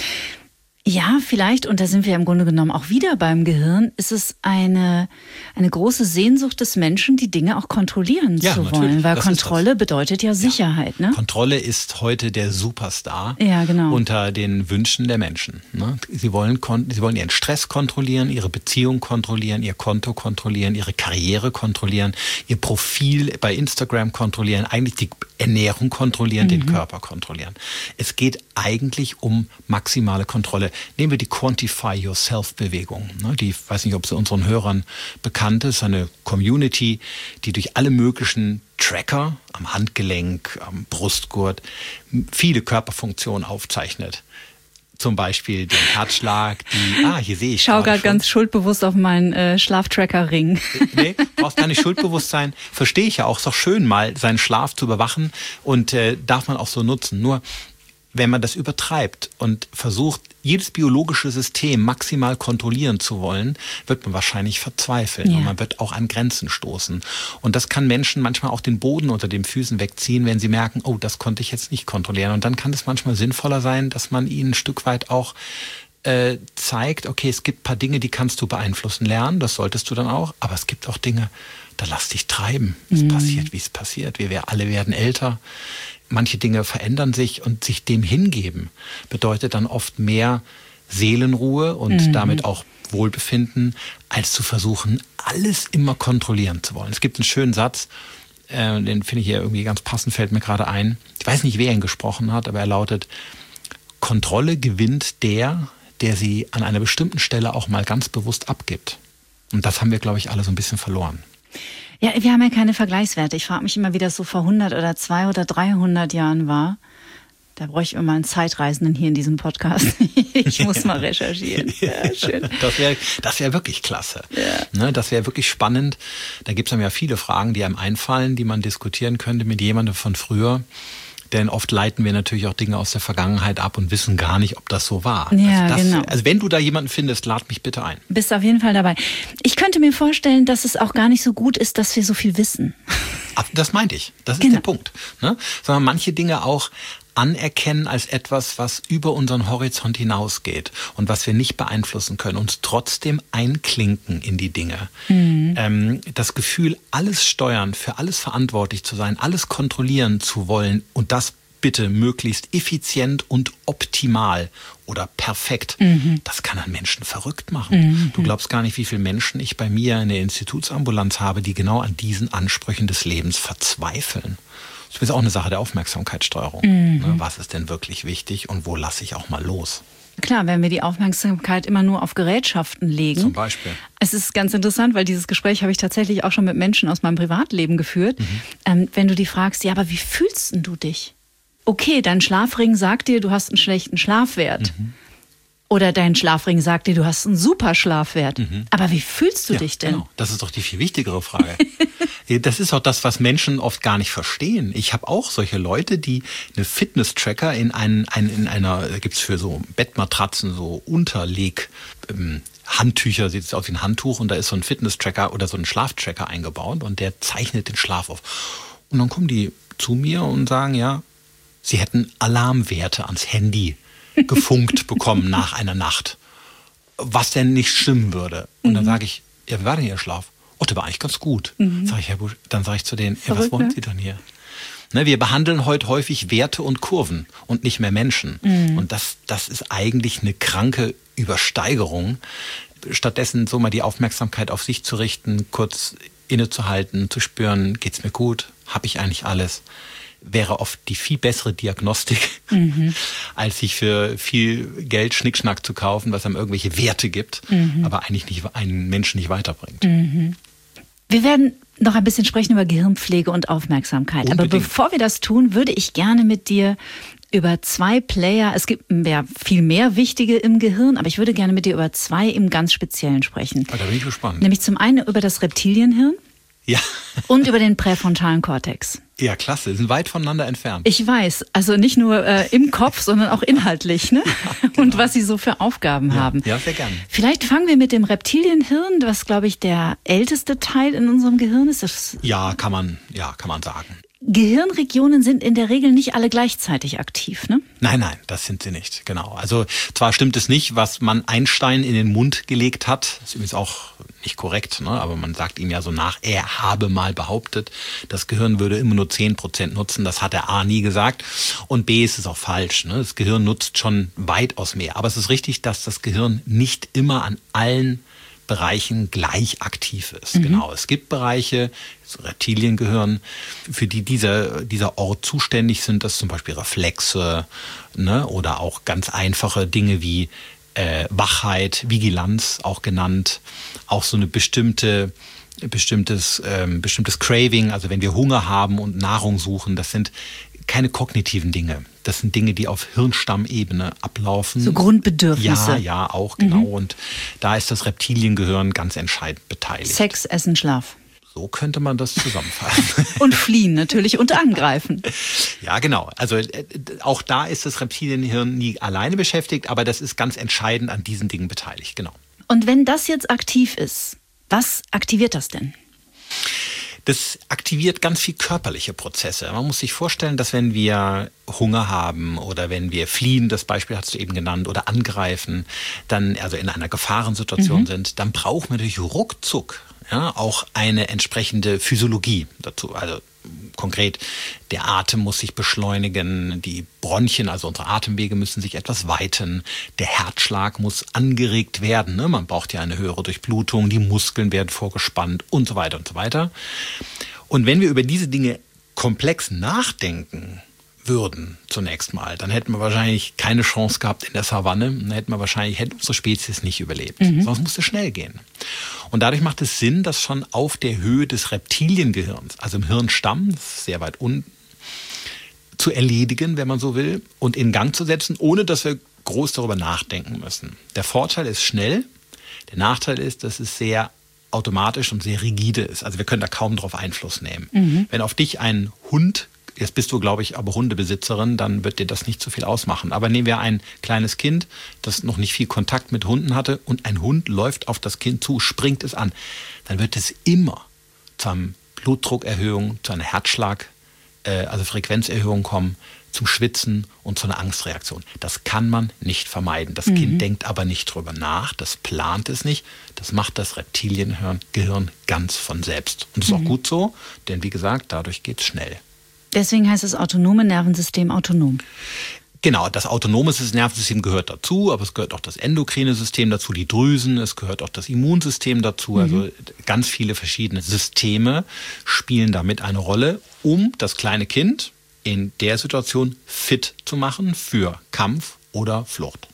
Ja, vielleicht, und da sind wir im Grunde genommen auch wieder beim Gehirn, ist es eine große Sehnsucht des Menschen, die Dinge auch kontrollieren zu wollen. Weil Kontrolle bedeutet ja Sicherheit. Ne? Kontrolle ist heute der Superstar genau. unter den Wünschen der Menschen. Ne? Sie wollen ihren Stress kontrollieren, ihre Beziehung kontrollieren, ihr Konto kontrollieren, ihre Karriere kontrollieren, ihr Profil bei Instagram kontrollieren, eigentlich die Ernährung kontrollieren, den Körper kontrollieren. Es geht eigentlich um maximale Kontrolle. Nehmen wir die Quantify Yourself-Bewegung. Die, ich weiß nicht, ob sie unseren Hörern bekannt ist, eine Community, die durch alle möglichen Tracker am Handgelenk, am Brustgurt viele Körperfunktionen aufzeichnet. Zum Beispiel den Herzschlag, hier sehe ich. Ich schaue gerade ganz schuldbewusst auf meinen Schlaftracker-Ring. Nee, brauchst gar nicht schuldbewusst sein. Verstehe ich ja auch. Ist doch schön, mal seinen Schlaf zu überwachen und darf man auch so nutzen. Nur, wenn man das übertreibt und versucht, jedes biologische System maximal kontrollieren zu wollen, wird man wahrscheinlich verzweifeln und man wird auch an Grenzen stoßen. Und das kann Menschen manchmal auch den Boden unter den Füßen wegziehen, wenn sie merken, oh, das konnte ich jetzt nicht kontrollieren. Und dann kann es manchmal sinnvoller sein, dass man ihnen ein Stück weit auch zeigt, okay, es gibt ein paar Dinge, die kannst du beeinflussen lernen, das solltest du dann auch, aber es gibt auch Dinge, da lass dich treiben. Es passiert, wie es passiert. Wir alle werden älter. Manche Dinge verändern sich und sich dem hingeben bedeutet dann oft mehr Seelenruhe und damit auch Wohlbefinden, als zu versuchen, alles immer kontrollieren zu wollen. Es gibt einen schönen Satz, den finde ich hier irgendwie ganz passend, fällt mir gerade ein. Ich weiß nicht, wer ihn gesprochen hat, aber er lautet: Kontrolle gewinnt der sie an einer bestimmten Stelle auch mal ganz bewusst abgibt. Und das haben wir, glaube ich, alle so ein bisschen verloren. Ja, wir haben ja keine Vergleichswerte. Ich frage mich immer, wie das so vor 100 oder 200 oder 300 Jahren war. Da bräuchte ich immer einen Zeitreisenden hier in diesem Podcast. Ich muss mal recherchieren. Ja, schön. Das wär wirklich klasse. Ja. Ne, das wäre wirklich spannend. Da gibt es dann ja viele Fragen, die einem einfallen, die man diskutieren könnte mit jemandem von früher. Denn oft leiten wir natürlich auch Dinge aus der Vergangenheit ab und wissen gar nicht, ob das so war. Ja, genau. Also wenn du da jemanden findest, lad mich bitte ein. Bist auf jeden Fall dabei. Ich könnte mir vorstellen, dass es auch gar nicht so gut ist, dass wir so viel wissen. Das meinte ich. Das ist der Punkt. Ne? Sondern manche Dinge auch anerkennen als etwas, was über unseren Horizont hinausgeht und was wir nicht beeinflussen können, uns trotzdem einklinken in die Dinge. Das Gefühl, alles steuern, für alles verantwortlich zu sein, alles kontrollieren zu wollen und das bitte möglichst effizient und optimal oder perfekt, das kann einen Menschen verrückt machen. Du glaubst gar nicht, wie viele Menschen ich bei mir in der Institutsambulanz habe, die genau an diesen Ansprüchen des Lebens verzweifeln. Das ist auch eine Sache der Aufmerksamkeitssteuerung. Was ist denn wirklich wichtig und wo lasse ich auch mal los? Klar, wenn wir die Aufmerksamkeit immer nur auf Gerätschaften legen. Zum Beispiel. Es ist ganz interessant, weil dieses Gespräch habe ich tatsächlich auch schon mit Menschen aus meinem Privatleben geführt. Wenn du die fragst, ja, aber wie fühlst denn du dich? Okay, dein Schlafring sagt dir, du hast einen schlechten Schlafwert. Oder dein Schlafring sagt dir, du hast einen super Schlafwert. Aber wie fühlst du dich denn? Genau. Das ist doch die viel wichtigere Frage. Das ist auch das, was Menschen oft gar nicht verstehen. Ich habe auch solche Leute, die eine Fitness-Tracker in einer, da gibt's für so Bettmatratzen so Handtücher, sieht es aus wie ein Handtuch und da ist so ein Fitness-Tracker oder so ein Schlaftracker eingebaut und der zeichnet den Schlaf auf. Und dann kommen die zu mir und sagen, ja, sie hätten Alarmwerte ans Handy gefunkt bekommen nach einer Nacht, was denn nicht stimmen würde. Und dann sage ich, ja, wie war denn Ihr Schlaf? Oh, der war eigentlich ganz gut. Dann sage ich zu denen, ja, was wollen Sie denn hier? Ne, wir behandeln heute häufig Werte und Kurven und nicht mehr Menschen. Und das ist eigentlich eine kranke Übersteigerung. Stattdessen so mal die Aufmerksamkeit auf sich zu richten, kurz innezuhalten, zu spüren, geht's mir gut? Habe ich eigentlich alles? Wäre oft die viel bessere Diagnostik, als sich für viel Geld Schnickschnack zu kaufen, was einem irgendwelche Werte gibt, aber eigentlich einen Menschen nicht weiterbringt. Wir werden noch ein bisschen sprechen über Gehirnpflege und Aufmerksamkeit. Unbedingt. Aber bevor wir das tun, würde ich gerne mit dir über 2 Player, es gibt ja viel mehr wichtige im Gehirn, aber ich würde gerne mit dir über 2 im ganz Speziellen sprechen. Da bin ich gespannt. Nämlich zum einen über das Reptilienhirn. Ja. Und über den präfrontalen Kortex. Ja, klasse. Sie sind weit voneinander entfernt. Ich weiß, also nicht nur im Kopf, sondern auch inhaltlich, ne? Ja, genau. Und was sie so für Aufgaben haben. Ja, sehr gerne. Vielleicht fangen wir mit dem Reptilienhirn, was, glaube ich, der älteste Teil in unserem Gehirn ist. Kann man sagen. Gehirnregionen sind in der Regel nicht alle gleichzeitig aktiv, ne? Nein, das sind sie nicht, genau. Also zwar stimmt es nicht, was man Einstein in den Mund gelegt hat, ist übrigens auch nicht korrekt, ne? Aber man sagt ihm ja so nach, er habe mal behauptet, das Gehirn würde immer nur 10% nutzen, das hat er A nie gesagt und B ist es auch falsch, ne? Das Gehirn nutzt schon weitaus mehr, aber es ist richtig, dass das Gehirn nicht immer an allen Bereichen gleich aktiv ist. Genau, es gibt Bereiche, das Reptiliengehirn, für die dieser Ort zuständig sind, das zum Beispiel Reflexe, ne, oder auch ganz einfache Dinge wie Wachheit, Vigilanz auch genannt, auch so eine bestimmtes Craving, also wenn wir Hunger haben und Nahrung suchen, das sind keine kognitiven Dinge. Das sind Dinge, die auf Hirnstammebene ablaufen. So Grundbedürfnisse. Ja, auch, genau. Und da ist das Reptiliengehirn ganz entscheidend beteiligt. Sex, Essen, Schlaf. So könnte man das zusammenfassen. Und fliehen natürlich und angreifen. Ja, genau. Also auch da ist das Reptilienhirn nie alleine beschäftigt, aber das ist ganz entscheidend an diesen Dingen beteiligt, genau. Und wenn das jetzt aktiv ist, was aktiviert das denn? Das aktiviert ganz viel körperliche Prozesse. Man muss sich vorstellen, dass wenn wir Hunger haben oder wenn wir fliehen, das Beispiel hast du eben genannt, oder angreifen, dann also in einer Gefahrensituation sind, dann brauchen wir natürlich ruckzuck auch eine entsprechende Physiologie dazu. Also konkret, der Atem muss sich beschleunigen, die Bronchien, also unsere Atemwege müssen sich etwas weiten, der Herzschlag muss angeregt werden, ne? Man braucht ja eine höhere Durchblutung, die Muskeln werden vorgespannt und so weiter und so weiter. Und wenn wir über diese Dinge komplex nachdenken würden zunächst mal, dann hätten wir wahrscheinlich keine Chance gehabt in der Savanne, dann hätte unsere Spezies nicht überlebt. Sonst musste es schnell gehen. Und dadurch macht es Sinn, das schon auf der Höhe des Reptiliengehirns, also im Hirnstamm, das ist sehr weit unten, zu erledigen, wenn man so will, und in Gang zu setzen, ohne dass wir groß darüber nachdenken müssen. Der Vorteil ist schnell, der Nachteil ist, dass es sehr automatisch und sehr rigide ist. Also wir können da kaum drauf Einfluss nehmen. Wenn auf dich ein Hund, jetzt bist du, glaube ich, aber Hundebesitzerin, dann wird dir das nicht so viel ausmachen. Aber nehmen wir ein kleines Kind, das noch nicht viel Kontakt mit Hunden hatte, und ein Hund läuft auf das Kind zu, springt es an, dann wird es immer zu einer Blutdruckerhöhung, zu einer also Frequenzerhöhung kommen, zum Schwitzen und zu einer Angstreaktion. Das kann man nicht vermeiden. Das Kind denkt aber nicht drüber nach, das plant es nicht, das macht das Reptiliengehirn ganz von selbst. Und das ist auch gut so, denn wie gesagt, dadurch geht es schnell. Deswegen heißt das autonome Nervensystem autonom. Genau, das autonome Nervensystem gehört dazu, aber es gehört auch das endokrine System dazu, die Drüsen, es gehört auch das Immunsystem dazu. Also ganz viele verschiedene Systeme spielen damit eine Rolle, um das kleine Kind in der Situation fit zu machen für Kampf oder Flucht.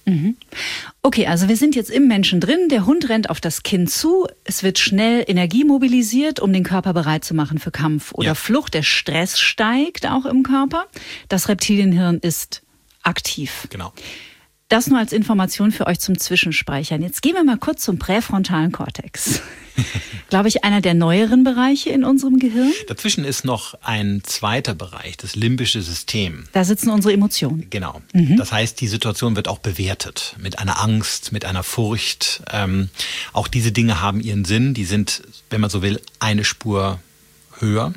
Okay, also wir sind jetzt im Menschen drin, der Hund rennt auf das Kind zu, es wird schnell Energie mobilisiert, um den Körper bereit zu machen für Kampf oder Flucht. Der Stress steigt auch im Körper. Das Reptilienhirn ist aktiv. Genau. Das nur als Information für euch zum Zwischenspeichern. Jetzt gehen wir mal kurz zum präfrontalen Kortex. Glaube ich, einer der neueren Bereiche in unserem Gehirn. Dazwischen ist noch ein zweiter Bereich, das limbische System. Da sitzen unsere Emotionen. Genau. Das heißt, die Situation wird auch bewertet mit einer Angst, mit einer Furcht. Auch diese Dinge haben ihren Sinn. Die sind, wenn man so will, eine Spur höher.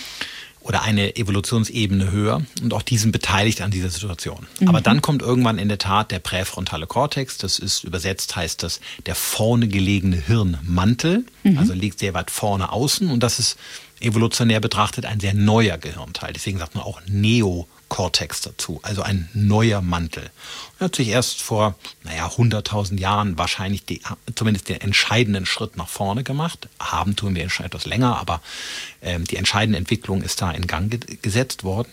Oder eine Evolutionsebene höher, und auch die sind beteiligt an dieser Situation. Aber dann kommt irgendwann in der Tat der präfrontale Kortex, das ist übersetzt, heißt das der vorne gelegene Hirnmantel, also liegt sehr weit vorne außen, und das ist evolutionär betrachtet ein sehr neuer Gehirnteil. Deswegen sagt man auch Neokortex dazu, also ein neuer Mantel. Und hat sich erst vor 100.000 Jahren wahrscheinlich zumindest den entscheidenden Schritt nach vorne gemacht. Haben tun wir schon etwas länger, aber die entscheidende Entwicklung ist da in Gang gesetzt worden.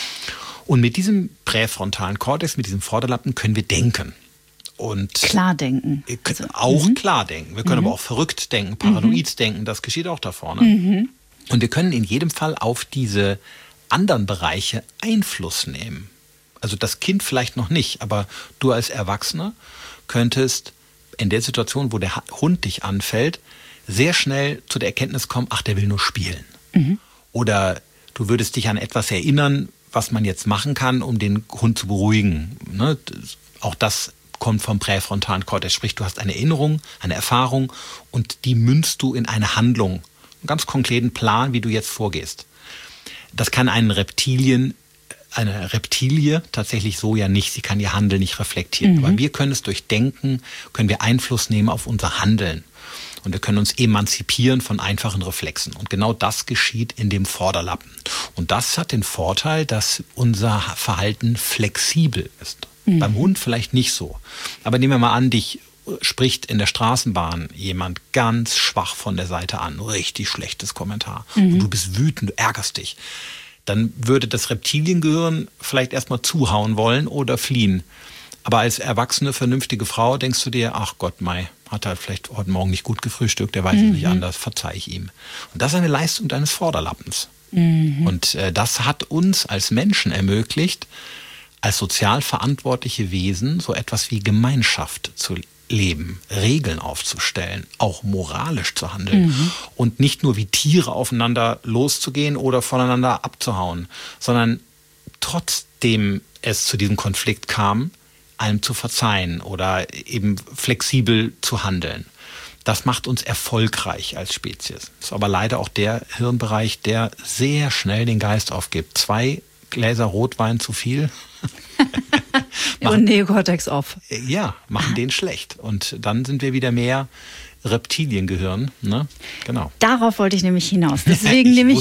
Und mit diesem präfrontalen Kortex, mit diesem Vorderlappen, können wir denken. Und klar denken. Also, auch klar denken. Wir können aber auch verrückt denken, paranoid denken, das geschieht auch da vorne. Und wir können in jedem Fall auf diese anderen Bereiche Einfluss nehmen. Also das Kind vielleicht noch nicht, aber du als Erwachsener könntest in der Situation, wo der Hund dich anfällt, sehr schnell zu der Erkenntnis kommen, ach, der will nur spielen. Oder du würdest dich an etwas erinnern, was man jetzt machen kann, um den Hund zu beruhigen. Ne? Auch das kommt vom präfrontalen Kortex. Sprich, du hast eine Erinnerung, eine Erfahrung, und die münzt du in eine Handlung. Einen ganz konkreten Plan, wie du jetzt vorgehst. Das kann eine Reptilie tatsächlich so ja nicht. Sie kann ihr Handeln nicht reflektieren. Aber wir können es durch Denken, können wir Einfluss nehmen auf unser Handeln. Und wir können uns emanzipieren von einfachen Reflexen. Und genau das geschieht in dem Vorderlappen. Und das hat den Vorteil, dass unser Verhalten flexibel ist. Beim Hund vielleicht nicht so. Aber nehmen wir mal an, dich spricht in der Straßenbahn jemand ganz schwach von der Seite an. Richtig schlechtes Kommentar. Und du bist wütend, du ärgerst dich. Dann würde das Reptiliengehirn vielleicht erstmal zuhauen wollen oder fliehen. Aber als erwachsene, vernünftige Frau denkst du dir, ach Gott, hat er vielleicht heute Morgen nicht gut gefrühstückt, der weiß es nicht anders, verzeih ich ihm. Und das ist eine Leistung deines Vorderlappens. Und das hat uns als Menschen ermöglicht, als sozial verantwortliche Wesen so etwas wie Gemeinschaft zu leben, Regeln aufzustellen, auch moralisch zu handeln und nicht nur wie Tiere aufeinander loszugehen oder voneinander abzuhauen, sondern trotzdem es zu diesem Konflikt kam, einem zu verzeihen oder eben flexibel zu handeln. Das macht uns erfolgreich als Spezies. Das ist aber leider auch der Hirnbereich, der sehr schnell den Geist aufgibt. 2 Gläser Rotwein zu viel. Und Neokortex off. Ja, machen den schlecht. Und dann sind wir wieder mehr Reptiliengehirn, ne? Genau. Darauf wollte ich nämlich hinaus. Deswegen nehme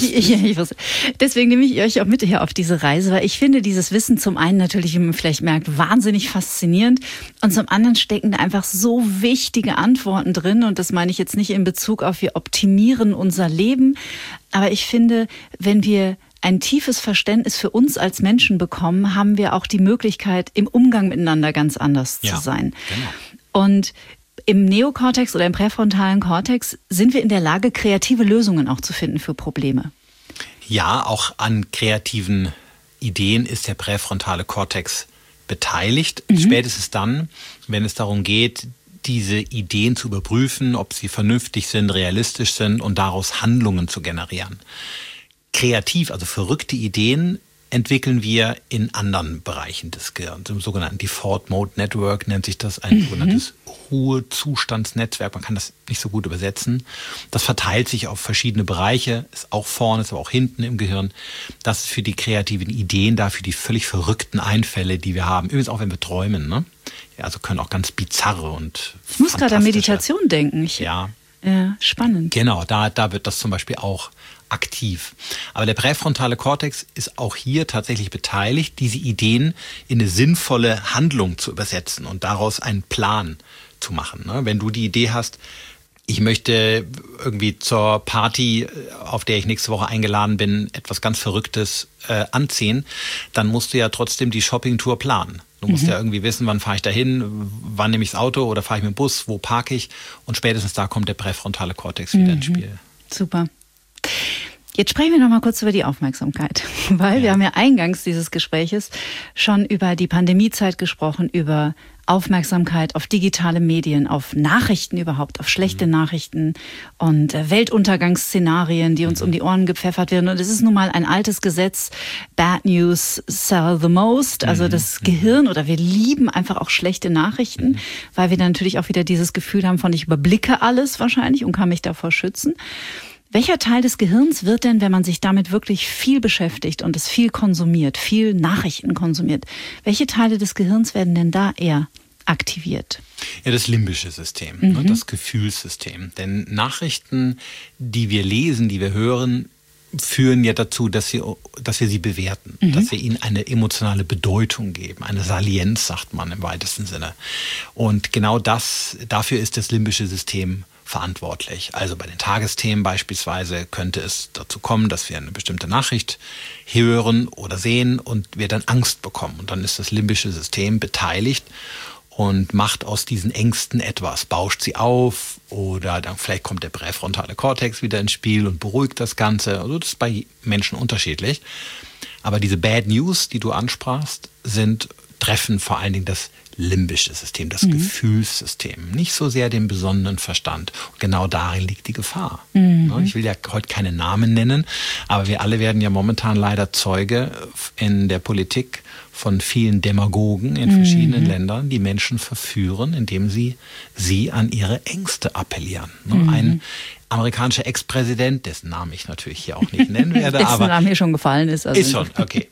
ich euch auch mit hier auf diese Reise, weil ich finde dieses Wissen zum einen natürlich, wie man vielleicht merkt, wahnsinnig faszinierend und zum anderen stecken da einfach so wichtige Antworten drin und das meine ich jetzt nicht in Bezug auf wir optimieren unser Leben, aber ich finde, wenn wir ein tiefes Verständnis für uns als Menschen bekommen, haben wir auch die Möglichkeit, im Umgang miteinander ganz anders zu sein. Genau. Und im Neokortex oder im präfrontalen Kortex sind wir in der Lage, kreative Lösungen auch zu finden für Probleme. Ja, auch an kreativen Ideen ist der präfrontale Kortex beteiligt. Spätestens dann, wenn es darum geht, diese Ideen zu überprüfen, ob sie vernünftig sind, realistisch sind und daraus Handlungen zu generieren. Kreativ, also verrückte Ideen entwickeln wir in anderen Bereichen des Gehirns. Im sogenannten Default Mode Network nennt sich das, ein sogenanntes Ruhezustandsnetzwerk. Man kann das nicht so gut übersetzen. Das verteilt sich auf verschiedene Bereiche, ist auch vorne, ist aber auch hinten im Gehirn. Das ist für die kreativen Ideen da, für die völlig verrückten Einfälle, die wir haben. Übrigens auch, wenn wir träumen, ne? Ja, also können auch ganz bizarre und ich muss gerade an Meditation denken. Ja, spannend. Genau, da wird das zum Beispiel auch aktiv. Aber der präfrontale Kortex ist auch hier tatsächlich beteiligt, diese Ideen in eine sinnvolle Handlung zu übersetzen und daraus einen Plan zu machen. Wenn du die Idee hast, ich möchte irgendwie zur Party, auf der ich nächste Woche eingeladen bin, etwas ganz Verrücktes anziehen, dann musst du ja trotzdem die Shoppingtour planen. Du musst ja irgendwie wissen, wann fahre ich dahin, wann nehme ich das Auto oder fahre ich mit dem Bus, wo parke ich. Und spätestens da kommt der präfrontale Kortex wieder ins Spiel. Super. Jetzt sprechen wir noch mal kurz über die Aufmerksamkeit, weil wir haben ja eingangs dieses Gespräches schon über die Pandemiezeit gesprochen, über Aufmerksamkeit auf digitale Medien, auf Nachrichten überhaupt, auf schlechte Nachrichten und Weltuntergangsszenarien, die uns um die Ohren gepfeffert werden. Und es ist nun mal ein altes Gesetz, Bad News sell the most, also das Gehirn, oder wir lieben einfach auch schlechte Nachrichten, weil wir dann natürlich auch wieder dieses Gefühl haben von, ich überblicke alles wahrscheinlich und kann mich davor schützen. Welcher Teil des Gehirns wird denn, wenn man sich damit wirklich viel beschäftigt und es viel konsumiert, viel Nachrichten konsumiert, welche Teile des Gehirns werden denn da eher aktiviert? Ja, das limbische System, das Gefühlssystem. Denn Nachrichten, die wir lesen, die wir hören, führen ja dazu, dass wir sie bewerten, dass wir ihnen eine emotionale Bedeutung geben, eine Salienz, sagt man im weitesten Sinne. Und genau dafür ist das limbische System verantwortlich. Also bei den Tagesthemen beispielsweise könnte es dazu kommen, dass wir eine bestimmte Nachricht hören oder sehen und wir dann Angst bekommen. Und dann ist das limbische System beteiligt und macht aus diesen Ängsten etwas, bauscht sie auf oder dann vielleicht kommt der präfrontale Kortex wieder ins Spiel und beruhigt das Ganze. Also das ist bei Menschen unterschiedlich. Aber diese Bad News, die du ansprachst, treffen vor allen Dingen das limbische System, das Gefühlssystem, nicht so sehr den besonnenen Verstand. Und genau darin liegt die Gefahr. Ich will ja heute keine Namen nennen, aber wir alle werden ja momentan leider Zeuge in der Politik von vielen Demagogen in verschiedenen Ländern, die Menschen verführen, indem sie an ihre Ängste appellieren. Ein amerikanischer Ex-Präsident, dessen Namen ich natürlich hier auch nicht nennen werde. Dessen Name hier schon gefallen ist. Also ist schon, okay.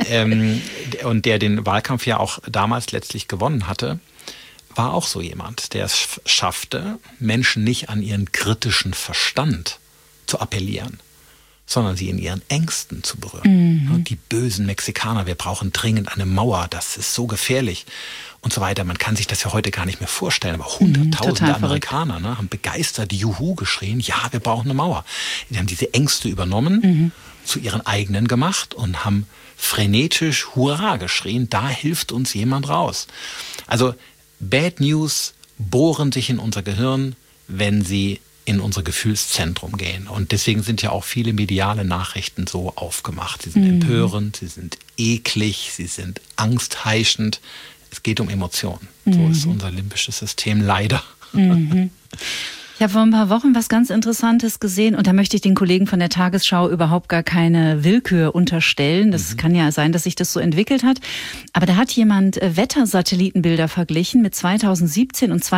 Und der den Wahlkampf ja auch damals letztlich gewonnen hatte, war auch so jemand, der es schaffte, Menschen nicht an ihren kritischen Verstand zu appellieren, sondern sie in ihren Ängsten zu berühren. Die bösen Mexikaner, wir brauchen dringend eine Mauer, das ist so gefährlich und so weiter. Man kann sich das ja heute gar nicht mehr vorstellen, aber hunderttausende Amerikaner haben begeistert Juhu geschrien, ja, wir brauchen eine Mauer. Die haben diese Ängste übernommen, zu ihren eigenen gemacht und haben frenetisch Hurra geschrien, da hilft uns jemand raus. Also Bad News bohren sich in unser Gehirn, wenn sie in unser Gefühlszentrum gehen. Und deswegen sind ja auch viele mediale Nachrichten so aufgemacht. Sie sind empörend, sie sind eklig, sie sind angstheischend. Es geht um Emotionen. So ist unser limbisches System leider. Ich habe vor ein paar Wochen was ganz Interessantes gesehen und da möchte ich den Kollegen von der Tagesschau überhaupt gar keine Willkür unterstellen. Das kann ja sein, dass sich das so entwickelt hat. Aber da hat jemand Wettersatellitenbilder verglichen mit 2017 und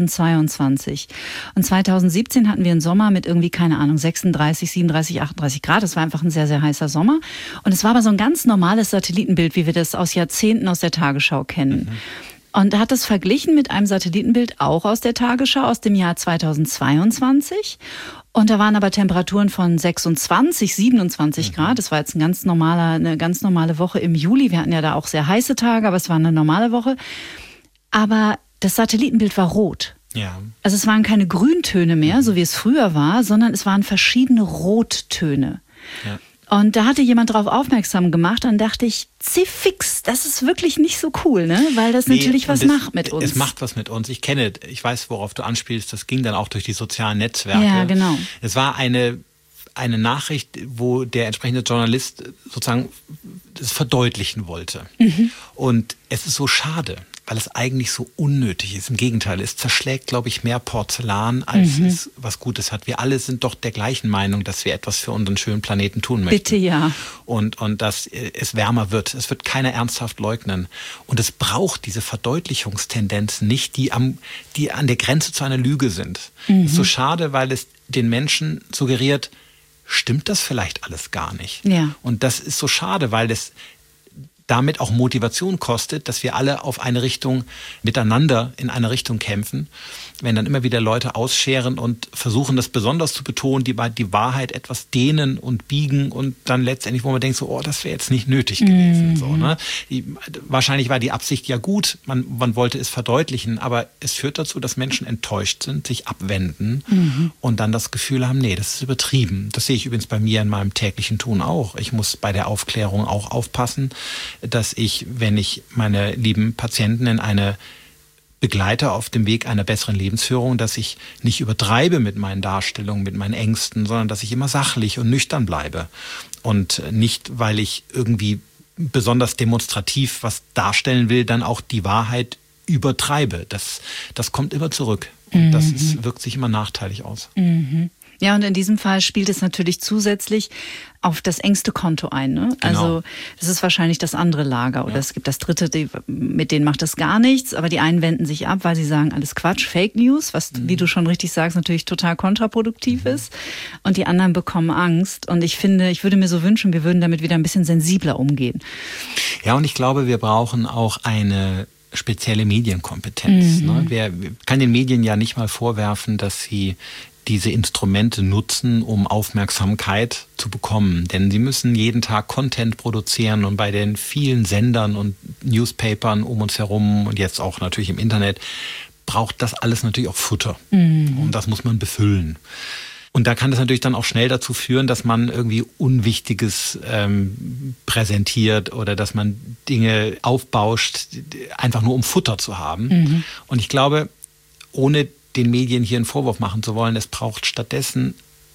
2022. Und 2017 hatten wir einen Sommer mit irgendwie, keine Ahnung, 36, 37, 38 Grad. Das war einfach ein sehr, sehr heißer Sommer. Und es war aber so ein ganz normales Satellitenbild, wie wir das aus Jahrzehnten aus der Tagesschau kennen. Und er hat das verglichen mit einem Satellitenbild auch aus der Tagesschau aus dem Jahr 2022. Und da waren aber Temperaturen von 26, 27 Grad. Das war jetzt eine ganz normale Woche im Juli. Wir hatten ja da auch sehr heiße Tage, aber es war eine normale Woche. Aber das Satellitenbild war rot. Ja. Also es waren keine Grüntöne mehr, so wie es früher war, sondern es waren verschiedene Rottöne. Ja. Und da hatte jemand drauf aufmerksam gemacht und dachte ich, fix, das ist wirklich nicht so cool, ne? Weil das natürlich was macht mit uns. Es macht was mit uns. Ich weiß, worauf du anspielst. Das ging dann auch durch die sozialen Netzwerke. Ja, genau. Es war eine Nachricht, wo der entsprechende Journalist sozusagen das verdeutlichen wollte. Und es ist so schade, weil es eigentlich so unnötig ist. Im Gegenteil, es zerschlägt, glaube ich, mehr Porzellan, als es was Gutes hat. Wir alle sind doch der gleichen Meinung, dass wir etwas für unseren schönen Planeten tun möchten. Bitte, ja. Und dass es wärmer wird. Es wird keiner ernsthaft leugnen. Und es braucht diese Verdeutlichungstendenzen nicht, die an der Grenze zu einer Lüge sind. Es ist so schade, weil es den Menschen suggeriert, stimmt das vielleicht alles gar nicht. Ja. Und das ist so schade, weil das damit auch Motivation kostet, dass wir alle auf eine Richtung miteinander in eine Richtung kämpfen. Wenn dann immer wieder Leute ausscheren und versuchen, das besonders zu betonen, die Wahrheit etwas dehnen und biegen und dann letztendlich, wo man denkt, so, das wäre jetzt nicht nötig gewesen. So, ne? Wahrscheinlich war die Absicht ja gut, man wollte es verdeutlichen, aber es führt dazu, dass Menschen enttäuscht sind, sich abwenden und dann das Gefühl haben, nee, das ist übertrieben. Das sehe ich übrigens bei mir in meinem täglichen Tun auch. Ich muss bei der Aufklärung auch aufpassen, dass ich, wenn ich meine lieben Patienten in eine begleite auf dem Weg einer besseren Lebensführung, dass ich nicht übertreibe mit meinen Darstellungen, mit meinen Ängsten, sondern dass ich immer sachlich und nüchtern bleibe. Und nicht, weil ich irgendwie besonders demonstrativ was darstellen will, dann auch die Wahrheit übertreibe. Das kommt immer zurück. Und das wirkt sich immer nachteilig aus. Ja, und in diesem Fall spielt es natürlich zusätzlich auf das engste Konto ein. Ne? Genau. Also das ist wahrscheinlich das andere Lager. Oder es gibt das dritte, mit denen macht das gar nichts. Aber die einen wenden sich ab, weil sie sagen, alles Quatsch, Fake News, was, wie du schon richtig sagst, natürlich total kontraproduktiv ist. Und die anderen bekommen Angst. Und ich würde mir so wünschen, wir würden damit wieder ein bisschen sensibler umgehen. Ja, und ich glaube, wir brauchen auch eine spezielle Medienkompetenz. Ne? Wer kann den Medien ja nicht mal vorwerfen, dass sie diese Instrumente nutzen, um Aufmerksamkeit zu bekommen. Denn sie müssen jeden Tag Content produzieren und bei den vielen Sendern und Newspapern um uns herum und jetzt auch natürlich im Internet braucht das alles natürlich auch Futter. Und das muss man befüllen. Und da kann das natürlich dann auch schnell dazu führen, dass man irgendwie Unwichtiges präsentiert oder dass man Dinge aufbauscht, einfach nur um Futter zu haben. Und ich glaube, ohne den Medien hier einen Vorwurf machen zu wollen, es braucht stattdessen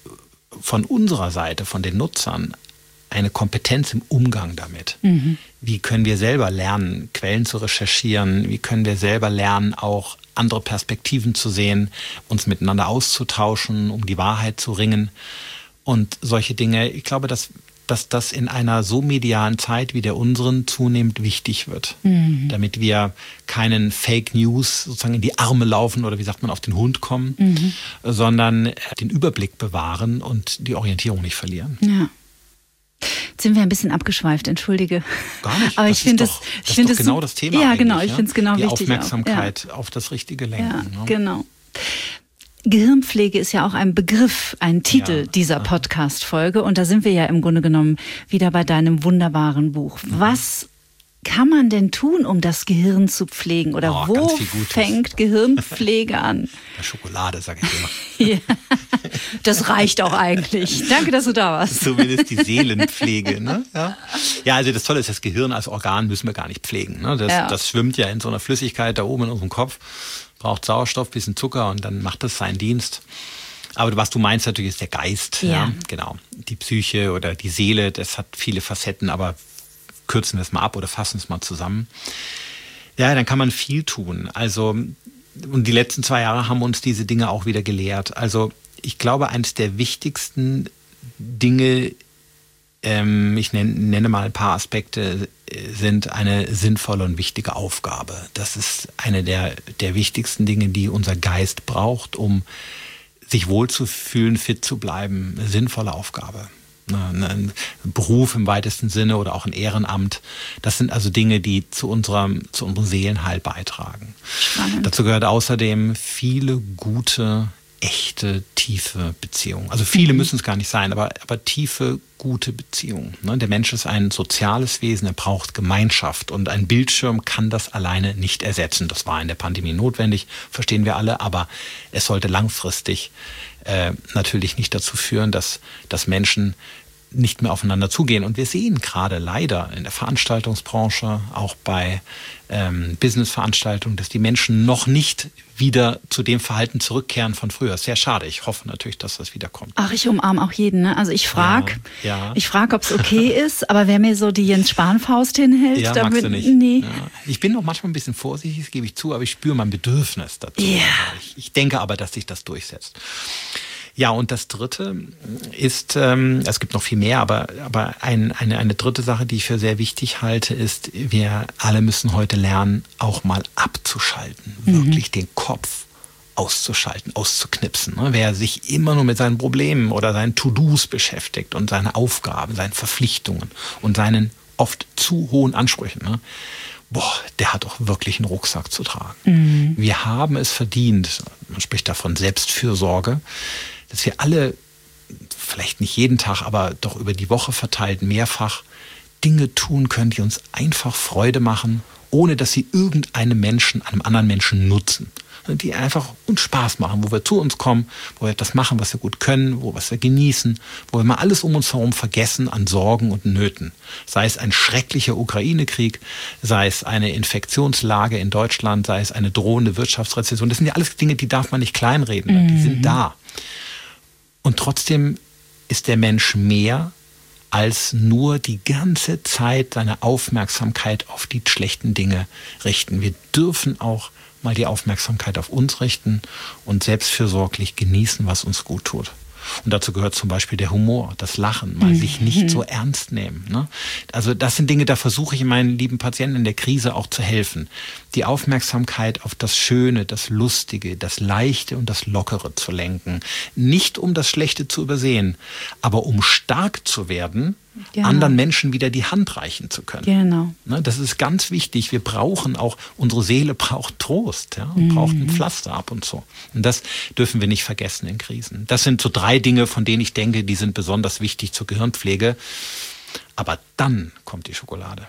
von unserer Seite, von den Nutzern, eine Kompetenz im Umgang damit. Wie können wir selber lernen, Quellen zu recherchieren? Wie können wir selber lernen, auch andere Perspektiven zu sehen, uns miteinander auszutauschen, um die Wahrheit zu ringen? Und solche Dinge, ich glaube, dass das in einer so medialen Zeit wie der unseren zunehmend wichtig wird. Damit wir keinen Fake News sozusagen in die Arme laufen oder wie sagt man, auf den Hund kommen, sondern den Überblick bewahren und die Orientierung nicht verlieren. Ja. Jetzt sind wir ein bisschen abgeschweift, entschuldige. Gar nicht. Aber ich finde das genau das Thema. Ja, genau, ich finde es genau die wichtig. Die Aufmerksamkeit auf das Richtige lenken. Ja, ne? Genau. Gehirnpflege ist ja auch ein Begriff, ein Titel dieser Podcast-Folge. Und da sind wir ja im Grunde genommen wieder bei deinem wunderbaren Buch. Was kann man denn tun, um das Gehirn zu pflegen? Oder wo fängt Gehirnpflege an? Bei Schokolade, sag ich immer. Ja, das reicht auch eigentlich. Danke, dass du da warst. Zumindest die Seelenpflege. Ne? Ja, also das Tolle ist, das Gehirn als Organ müssen wir gar nicht pflegen. Ne? Das schwimmt ja in so einer Flüssigkeit da oben in unserem Kopf, braucht Sauerstoff, bisschen Zucker und dann macht das seinen Dienst. Aber was du meinst natürlich ist der Geist. Ja. Genau. Die Psyche oder die Seele, das hat viele Facetten, aber kürzen wir es mal ab oder fassen es mal zusammen. Ja, dann kann man viel tun. Also Und die letzten 2 Jahre haben uns diese Dinge auch wieder gelehrt. Also ich glaube, eines der wichtigsten Dinge, ich nenne mal ein paar Aspekte, sind eine sinnvolle und wichtige Aufgabe. Das ist eine der wichtigsten Dinge, die unser Geist braucht, um sich wohlzufühlen, fit zu bleiben. Eine sinnvolle Aufgabe. Ein Beruf im weitesten Sinne oder auch ein Ehrenamt. Das sind also Dinge, die zu unserem Seelenheil beitragen. Spannend. Dazu gehört außerdem viele gute, echte, tiefe Beziehungen. Also viele müssen es gar nicht sein, aber tiefe, gute Beziehungen. Der Mensch ist ein soziales Wesen, er braucht Gemeinschaft und ein Bildschirm kann das alleine nicht ersetzen. Das war in der Pandemie notwendig, verstehen wir alle, aber es sollte langfristig natürlich nicht dazu führen, dass Menschen nicht mehr aufeinander zugehen. Und wir sehen gerade leider in der Veranstaltungsbranche, auch bei Businessveranstaltungen, dass die Menschen noch nicht wieder zu dem Verhalten zurückkehren von früher. Sehr schade. Ich hoffe natürlich, dass das wiederkommt. Ach, ich umarme auch jeden. Ne? Also ich frage, ob es okay ist, aber wer mir so die Jens-Spahn-Faust hinhält, ja, damit, magst du nicht. Nee. Ja. Ich bin auch manchmal ein bisschen vorsichtig, das gebe ich zu, aber ich spüre mein Bedürfnis dazu. Ja. Ich denke aber, dass sich das durchsetzt. Ja, und das Dritte ist, es gibt noch viel mehr, aber eine dritte Sache, die ich für sehr wichtig halte, ist, wir alle müssen heute lernen, auch mal abzuschalten, wirklich den Kopf auszuschalten, auszuknipsen. Wer sich immer nur mit seinen Problemen oder seinen To-Dos beschäftigt und seine Aufgaben, seinen Verpflichtungen und seinen oft zu hohen Ansprüchen, der hat auch wirklich einen Rucksack zu tragen. Wir haben es verdient, man spricht da von Selbstfürsorge, dass wir alle, vielleicht nicht jeden Tag, aber doch über die Woche verteilt mehrfach Dinge tun können, die uns einfach Freude machen, ohne dass sie einem anderen Menschen nutzen. Die einfach uns Spaß machen, wo wir zu uns kommen, wo wir das machen, was wir gut können, was wir genießen, wo wir mal alles um uns herum vergessen an Sorgen und Nöten. Sei es ein schrecklicher Ukraine-Krieg, sei es eine Infektionslage in Deutschland, sei es eine drohende Wirtschaftsrezession. Das sind ja alles Dinge, die darf man nicht kleinreden. Die sind da. Und trotzdem ist der Mensch mehr als nur die ganze Zeit seine Aufmerksamkeit auf die schlechten Dinge richten. Wir dürfen auch mal die Aufmerksamkeit auf uns richten und selbstfürsorglich genießen, was uns gut tut. Und dazu gehört zum Beispiel der Humor, das Lachen, mal sich nicht so ernst nehmen. Ne? Also das sind Dinge, da versuche ich meinen lieben Patienten in der Krise auch zu helfen. Die Aufmerksamkeit auf das Schöne, das Lustige, das Leichte und das Lockere zu lenken. Nicht um das Schlechte zu übersehen, aber um stark zu werden, anderen Menschen wieder die Hand reichen zu können. Genau. Ne, das ist ganz wichtig. Wir brauchen auch, unsere Seele braucht Trost, braucht ein Pflaster ab und so. Und das dürfen wir nicht vergessen in Krisen. Das sind so 3 Dinge, von denen ich denke, die sind besonders wichtig zur Gehirnpflege. Aber dann kommt die Schokolade.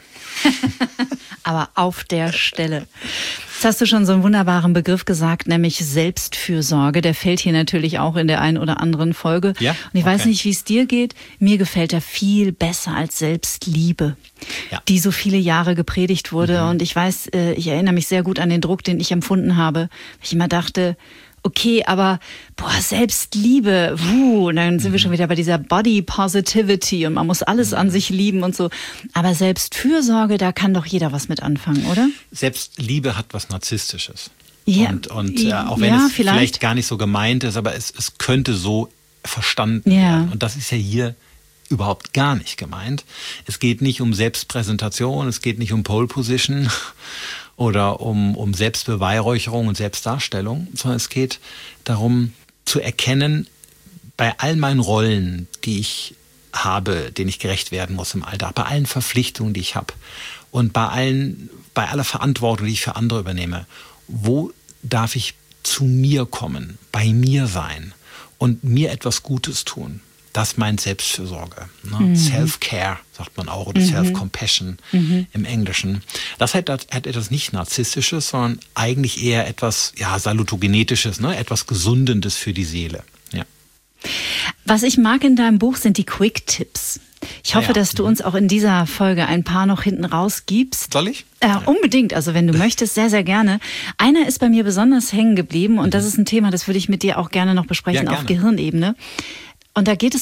Aber auf der Stelle. Jetzt hast du schon so einen wunderbaren Begriff gesagt, nämlich Selbstfürsorge. Der fällt hier natürlich auch in der einen oder anderen Folge. Ja? Und ich weiß nicht, wie es dir geht. Mir gefällt er viel besser als Selbstliebe, die so viele Jahre gepredigt wurde. Und ich weiß, ich erinnere mich sehr gut an den Druck, den ich empfunden habe. Ich immer dachte, okay, aber Selbstliebe, dann sind wir schon wieder bei dieser Body Positivity und man muss alles an sich lieben und so. Aber Selbstfürsorge, da kann doch jeder was mit anfangen, oder? Selbstliebe hat was Narzisstisches. Ja. Und auch wenn es vielleicht gar nicht so gemeint ist, aber es könnte so verstanden werden. Und das ist ja hier überhaupt gar nicht gemeint. Es geht nicht um Selbstpräsentation, es geht nicht um Pole Position oder um Selbstbeweihräucherung und Selbstdarstellung, sondern es geht darum zu erkennen, bei all meinen Rollen, die ich habe, denen ich gerecht werden muss im Alltag, bei allen Verpflichtungen, die ich habe und bei aller Verantwortung, die ich für andere übernehme, wo darf ich zu mir kommen, bei mir sein und mir etwas Gutes tun? Das meint Selbstfürsorge. Ne? Self-Care, sagt man auch, oder Self-Compassion im Englischen. Das hat etwas nicht Narzisstisches, sondern eigentlich eher etwas Salutogenetisches, ne? Etwas Gesundendes für die Seele. Ja. Was ich mag in deinem Buch sind die Quick-Tipps. Ich hoffe, dass du uns auch in dieser Folge ein paar noch hinten raus gibst. Soll ich? Unbedingt, also wenn du möchtest, sehr, sehr gerne. Einer ist bei mir besonders hängen geblieben und das ist ein Thema, das würde ich mit dir auch gerne noch besprechen auf Gehirnebene. Und da geht es ums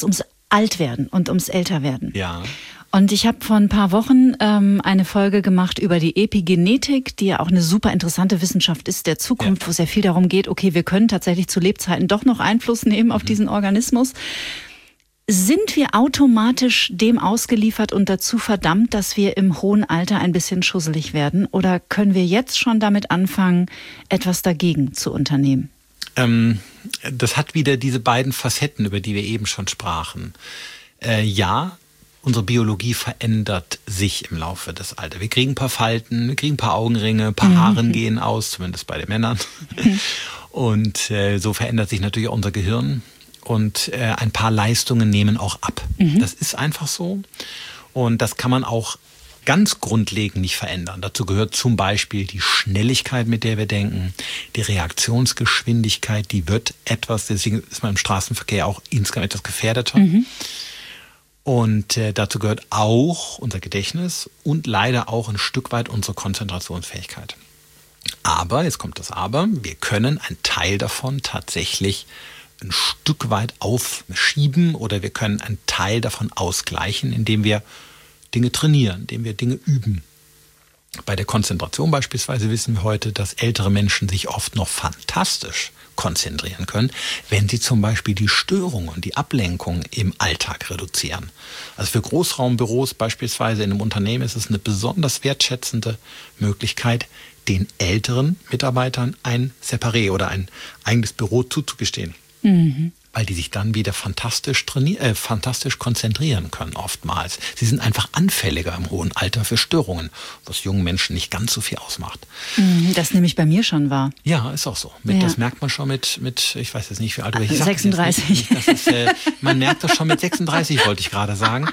Altwerden und ums Älterwerden. Ja. Und ich habe vor ein paar Wochen eine Folge gemacht über die Epigenetik, die ja auch eine super interessante Wissenschaft ist der Zukunft, wo sehr viel darum geht, okay, wir können tatsächlich zu Lebzeiten doch noch Einfluss nehmen auf diesen Organismus. Sind wir automatisch dem ausgeliefert und dazu verdammt, dass wir im hohen Alter ein bisschen schusselig werden? Oder können wir jetzt schon damit anfangen, etwas dagegen zu unternehmen? Das hat wieder diese beiden Facetten, über die wir eben schon sprachen. Ja, unsere Biologie verändert sich im Laufe des Alters. Wir kriegen ein paar Falten, wir kriegen ein paar Augenringe, ein paar Haare gehen aus, zumindest bei den Männern. Und so verändert sich natürlich auch unser Gehirn. Und ein paar Leistungen nehmen auch ab. Das ist einfach so. Und das kann man auch ganz grundlegend nicht verändern. Dazu gehört zum Beispiel die Schnelligkeit, mit der wir denken, die Reaktionsgeschwindigkeit, die wird etwas, deswegen ist man im Straßenverkehr auch insgesamt etwas gefährdeter. Und dazu gehört auch unser Gedächtnis und leider auch ein Stück weit unsere Konzentrationsfähigkeit. Aber, jetzt kommt das Aber, wir können einen Teil davon tatsächlich ein Stück weit aufschieben oder wir können einen Teil davon ausgleichen, indem wir Dinge trainieren, indem wir Dinge üben. Bei der Konzentration beispielsweise wissen wir heute, dass ältere Menschen sich oft noch fantastisch konzentrieren können, wenn sie zum Beispiel die Störungen, die Ablenkung im Alltag reduzieren. Also für Großraumbüros beispielsweise in einem Unternehmen ist es eine besonders wertschätzende Möglichkeit, den älteren Mitarbeitern ein Separé oder ein eigenes Büro zuzugestehen. Weil die sich dann wieder fantastisch konzentrieren können oftmals. Sie sind einfach anfälliger im hohen Alter für Störungen, was jungen Menschen nicht ganz so viel ausmacht. Das nehme ich bei mir schon wahr. Ja, ist auch so. Das merkt man schon mit, ich weiß jetzt nicht, wie alt du bist. 36. Man merkt das schon mit 36, wollte ich gerade sagen.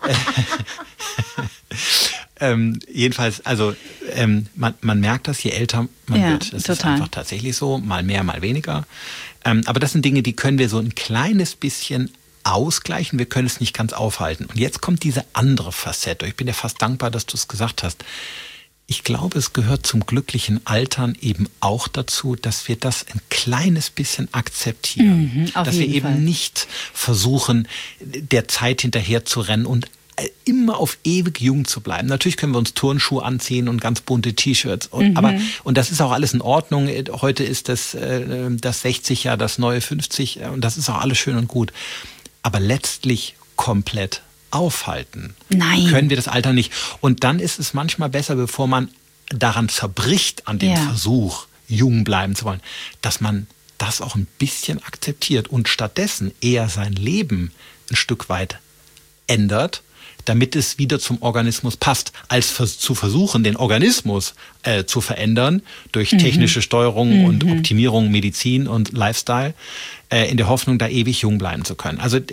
Jedenfalls, also man merkt das, je älter man wird. Es ist einfach tatsächlich so, mal mehr, mal weniger. Aber das sind Dinge, die können wir so ein kleines bisschen ausgleichen. Wir können es nicht ganz aufhalten. Und jetzt kommt diese andere Facette. Ich bin dir fast dankbar, dass du es gesagt hast. Ich glaube, es gehört zum glücklichen Altern eben auch dazu, dass wir das ein kleines bisschen akzeptieren. Dass wir eben nicht versuchen, der Zeit hinterher zu rennen und immer auf ewig jung zu bleiben. Natürlich können wir uns Turnschuhe anziehen und ganz bunte T-Shirts. Und das ist auch alles in Ordnung. Heute ist das 60 ja das neue 50 und das ist auch alles schön und gut. Aber letztlich komplett aufhalten können wir das Alter nicht. Und dann ist es manchmal besser, bevor man daran zerbricht, an dem Versuch, jung bleiben zu wollen, dass man das auch ein bisschen akzeptiert und stattdessen eher sein Leben ein Stück weit ändert, damit es wieder zum Organismus passt, als zu versuchen, den Organismus zu verändern durch technische Steuerung und Optimierung, Medizin und Lifestyle, in der Hoffnung, da ewig jung bleiben zu können. Also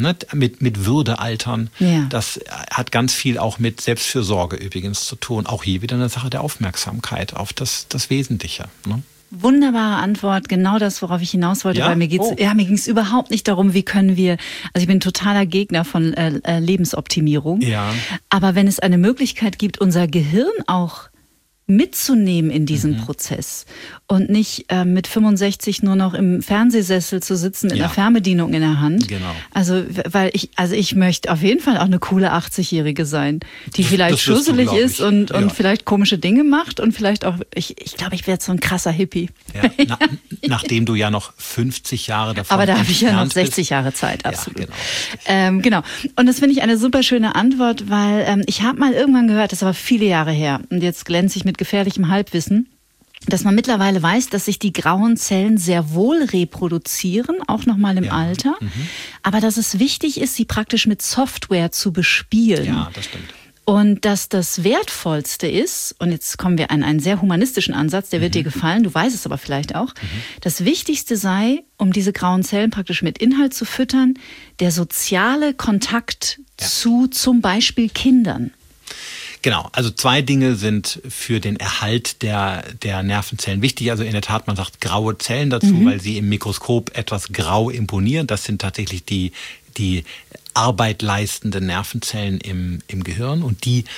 mit Würde altern, das hat ganz viel auch mit Selbstfürsorge übrigens zu tun. Auch hier wieder eine Sache der Aufmerksamkeit auf das Wesentliche. Ne? Wunderbare Antwort, genau das, worauf ich hinaus wollte, weil mir ging's überhaupt nicht darum, wie können wir, also ich bin totaler Gegner von Lebensoptimierung, aber wenn es eine Möglichkeit gibt, unser Gehirn auch mitzunehmen in diesen Prozess und nicht mit 65 nur noch im Fernsehsessel zu sitzen, in der Fernbedienung in der Hand. Genau. Also, ich möchte auf jeden Fall auch eine coole 80-Jährige sein, die vielleicht schusselig ist und vielleicht komische Dinge macht und vielleicht auch, ich glaube, ich werde so ein krasser Hippie. Ja, nachdem du ja noch 50 Jahre davon aber da habe ich ja noch 60 Jahre Zeit, absolut. Ja, genau. Und das finde ich eine super schöne Antwort, weil ich habe mal irgendwann gehört, das ist aber viele Jahre her und jetzt glänze ich mit gefährlichem Halbwissen, dass man mittlerweile weiß, dass sich die grauen Zellen sehr wohl reproduzieren, auch nochmal im Alter, aber dass es wichtig ist, sie praktisch mit Software zu bespielen. Ja, das stimmt. Und dass das Wertvollste ist, und jetzt kommen wir an einen sehr humanistischen Ansatz, der wird dir gefallen, du weißt es aber vielleicht auch, das Wichtigste sei, um diese grauen Zellen praktisch mit Inhalt zu füttern, der soziale Kontakt zu zum Beispiel Kindern. Genau, also zwei Dinge sind für den Erhalt der Nervenzellen wichtig. Also in der Tat, man sagt graue Zellen dazu, weil sie im Mikroskop etwas grau imponieren. Das sind tatsächlich die arbeitleistenden Nervenzellen im Gehirn und die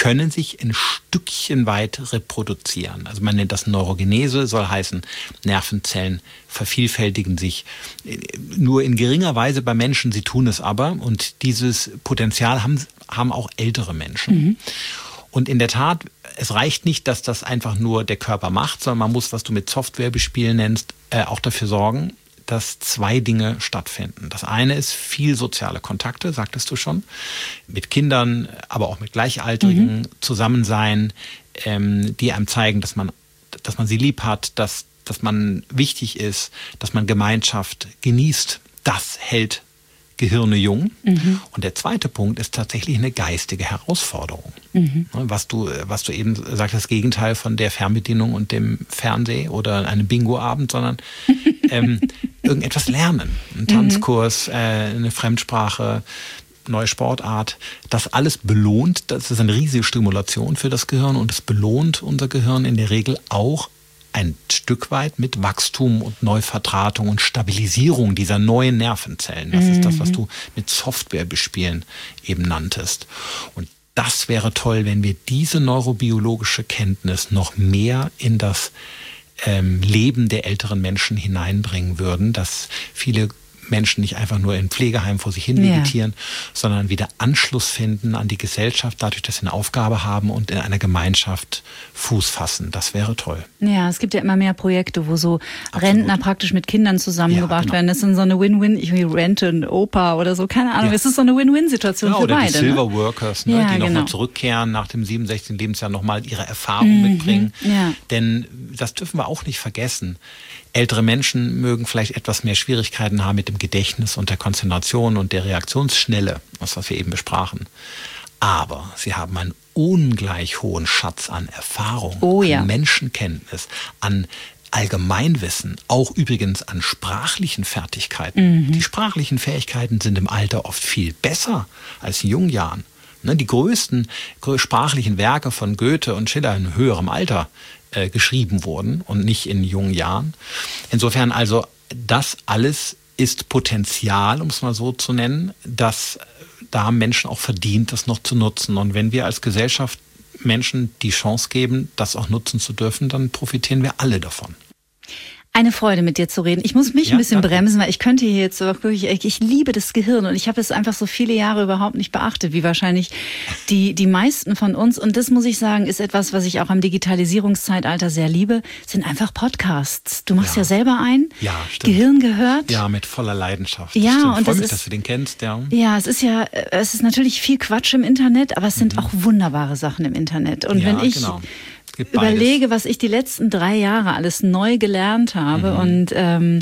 können sich ein Stückchen weit reproduzieren. Also man nennt das Neurogenese, soll heißen, Nervenzellen vervielfältigen sich nur in geringer Weise bei Menschen, sie tun es aber. Und dieses Potenzial haben auch ältere Menschen. Und in der Tat, es reicht nicht, dass das einfach nur der Körper macht, sondern man muss, was du mit Software bespielen nennst, auch dafür sorgen, dass 2 Dinge stattfinden. Das eine ist viel soziale Kontakte, sagtest du schon, mit Kindern, aber auch mit Gleichaltrigen zusammen sein, die einem zeigen, dass man sie lieb hat, dass man wichtig ist, dass man Gemeinschaft genießt. Das hält Gehirne jung. Und der zweite Punkt ist tatsächlich eine geistige Herausforderung. Was du eben sagst, das Gegenteil von der Fernbedienung und dem Fernseh oder einem Bingo-Abend, sondern irgendetwas lernen. Ein Tanzkurs, eine Fremdsprache, neue Sportart. Das alles belohnt, das ist eine riesige Stimulation für das Gehirn und es belohnt unser Gehirn in der Regel auch ein Stück weit mit Wachstum und Neuverdrahtung und Stabilisierung dieser neuen Nervenzellen. Das ist das, was du mit Software bespielen eben nanntest. Und das wäre toll, wenn wir diese neurobiologische Kenntnis noch mehr in das Leben der älteren Menschen hineinbringen würden, dass viele Menschen nicht einfach nur in Pflegeheimen vor sich hin vegetieren, sondern wieder Anschluss finden an die Gesellschaft, dadurch, dass sie eine Aufgabe haben und in einer Gemeinschaft Fuß fassen. Das wäre toll. Ja, es gibt ja immer mehr Projekte, wo so Rentner praktisch mit Kindern zusammengebracht werden. Das ist so eine Win-Win, ich rente einen Opa oder so, keine Ahnung. Es ist so eine Win-Win-Situation für oder beide. Die Silver Workers, die nochmal zurückkehren nach dem 67. Lebensjahr, nochmal ihre Erfahrung mitbringen. Ja. Denn das dürfen wir auch nicht vergessen. Ältere Menschen mögen vielleicht etwas mehr Schwierigkeiten haben mit dem Gedächtnis und der Konzentration und der Reaktionsschnelle, was wir eben besprachen. Aber sie haben einen ungleich hohen Schatz an Erfahrung, an Menschenkenntnis, an Allgemeinwissen, auch übrigens an sprachlichen Fertigkeiten. Die sprachlichen Fähigkeiten sind im Alter oft viel besser als in jungen Jahren. Die größten sprachlichen Werke von Goethe und Schiller in höherem Alter geschrieben wurden und nicht in jungen Jahren. Insofern also, das alles ist Potenzial, um es mal so zu nennen, dass da haben Menschen auch verdient, das noch zu nutzen. Und wenn wir als Gesellschaft Menschen die Chance geben, das auch nutzen zu dürfen, dann profitieren wir alle davon. Eine Freude, mit dir zu reden. Ich muss mich ein bisschen bremsen, weil ich könnte hier jetzt wirklich, ich liebe das Gehirn und ich habe es einfach so viele Jahre überhaupt nicht beachtet, wie wahrscheinlich die meisten von uns. Und das muss ich sagen, ist etwas, was ich auch am Digitalisierungszeitalter sehr liebe, sind einfach Podcasts. Du machst ja selber einen. Ja, stimmt. Gehirn gehört. Ja, mit voller Leidenschaft. Ja, und ich freue mich, dass du den kennst. Ja, es ist natürlich viel Quatsch im Internet, aber es sind auch wunderbare Sachen im Internet. Und wenn ich überlege, was ich die letzten 3 Jahre alles neu gelernt habe und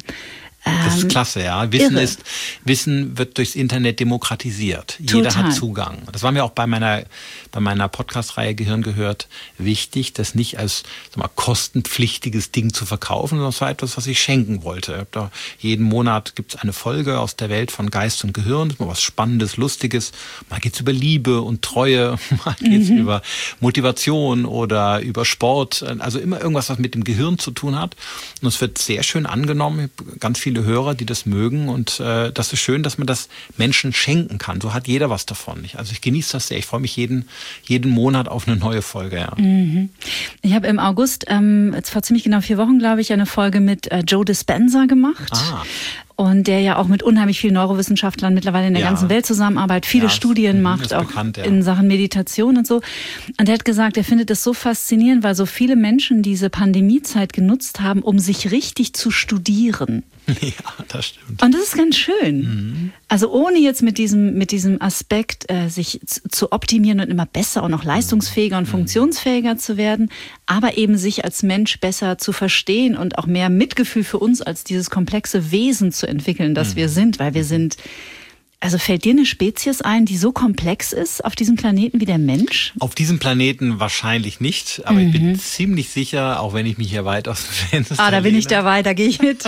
das ist klasse, ja. Wissen wird durchs Internet demokratisiert. Jeder hat Zugang. Das war mir auch bei meiner Podcast-Reihe Gehirn gehört wichtig, das nicht als kostenpflichtiges Ding zu verkaufen, sondern das war etwas, was ich schenken wollte. Jeden Monat gibt es eine Folge aus der Welt von Geist und Gehirn. Das ist mal was Spannendes, Lustiges. Mal geht es über Liebe und Treue, mal geht es über Motivation oder über Sport. Also immer irgendwas, was mit dem Gehirn zu tun hat. Und es wird sehr schön angenommen. Ganz viele Hörer, die das mögen und das ist schön, dass man das Menschen schenken kann. So hat jeder was davon. Also ich genieße das sehr. Ich freue mich jeden Monat auf eine neue Folge. Ja. Ich habe im August, jetzt vor ziemlich genau 4 Wochen, glaube ich, eine Folge mit Joe Dispenza gemacht. Und der ja auch mit unheimlich vielen Neurowissenschaftlern mittlerweile in der ganzen Welt zusammenarbeitet, viele Studien macht, auch bekannt, in Sachen Meditation und so. Und er hat gesagt, er findet es so faszinierend, weil so viele Menschen diese Pandemiezeit genutzt haben, um sich richtig zu studieren. Ja, das stimmt. Und das ist ganz schön. Also ohne jetzt mit diesem Aspekt, sich zu optimieren und immer besser und noch leistungsfähiger und funktionsfähiger zu werden, aber eben sich als Mensch besser zu verstehen und auch mehr Mitgefühl für uns als dieses komplexe Wesen zu entwickeln, das wir sind, weil wir sind. Also fällt dir eine Spezies ein, die so komplex ist auf diesem Planeten wie der Mensch? Auf diesem Planeten wahrscheinlich nicht, aber ich bin ziemlich sicher, auch wenn ich mich hier weit aus dem Fenster da bin ich dabei, da gehe ich mit.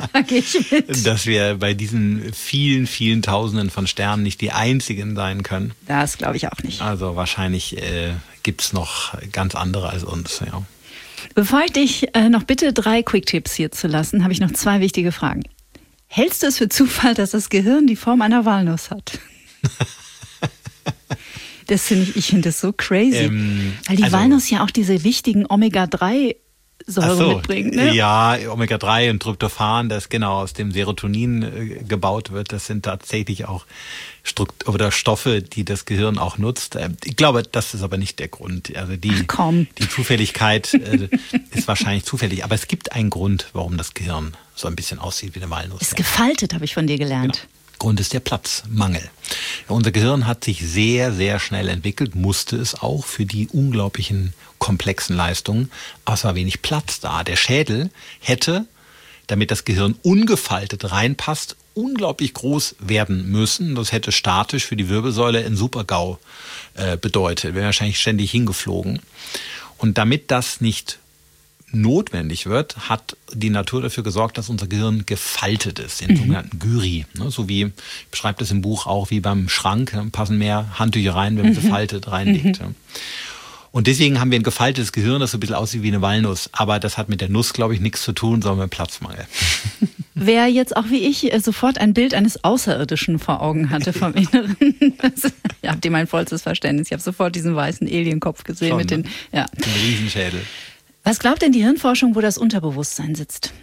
Dass wir bei diesen vielen, vielen Tausenden von Sternen nicht die einzigen sein können. Das glaube ich auch nicht. Also wahrscheinlich gibt's noch ganz andere als uns, ja. Bevor ich dich noch bitte 3 Quick-Tipps hier zu lassen, habe ich noch 2 wichtige Fragen. Hältst du es für Zufall, dass das Gehirn die Form einer Walnuss hat? Das finde ich finde das so crazy. Weil die Walnuss ja auch diese wichtigen Omega-3 Säure mitbringt, ne? Ja, Omega-3 und Tryptophan, das genau aus dem Serotonin gebaut wird, das sind tatsächlich auch Stoffe, die das Gehirn auch nutzt. Ich glaube, das ist aber nicht der Grund. Also die Zufälligkeit ist wahrscheinlich zufällig, aber es gibt einen Grund, warum das Gehirn so ein bisschen aussieht wie eine Walnuss. Ist gefaltet, habe ich von dir gelernt. Genau. Grund ist der Platzmangel. Unser Gehirn hat sich sehr, sehr schnell entwickelt, musste es auch für die unglaublichen komplexen Leistungen, aber es war wenig Platz da. Der Schädel hätte, damit das Gehirn ungefaltet reinpasst, unglaublich groß werden müssen. Das hätte statisch für die Wirbelsäule in Super-GAU bedeutet. Wäre wahrscheinlich ständig hingeflogen. Und damit das nicht notwendig wird, hat die Natur dafür gesorgt, dass unser Gehirn gefaltet ist, in sogenannten Gyri. So wie, ich beschreibe das im Buch auch, wie beim Schrank, passen mehr Handtücher rein, wenn man sie faltet reinlegt. Und deswegen haben wir ein gefaltetes Gehirn, das so ein bisschen aussieht wie eine Walnuss. Aber das hat mit der Nuss, glaube ich, nichts zu tun, sondern mit Platzmangel. Wer jetzt auch wie ich sofort ein Bild eines Außerirdischen vor Augen hatte vom Inneren, habt ihr mein vollstes Verständnis. Ich habe sofort diesen weißen Alienkopf gesehen. Schon, mit den ein Riesenschädel. Was glaubt denn die Hirnforschung, wo das Unterbewusstsein sitzt?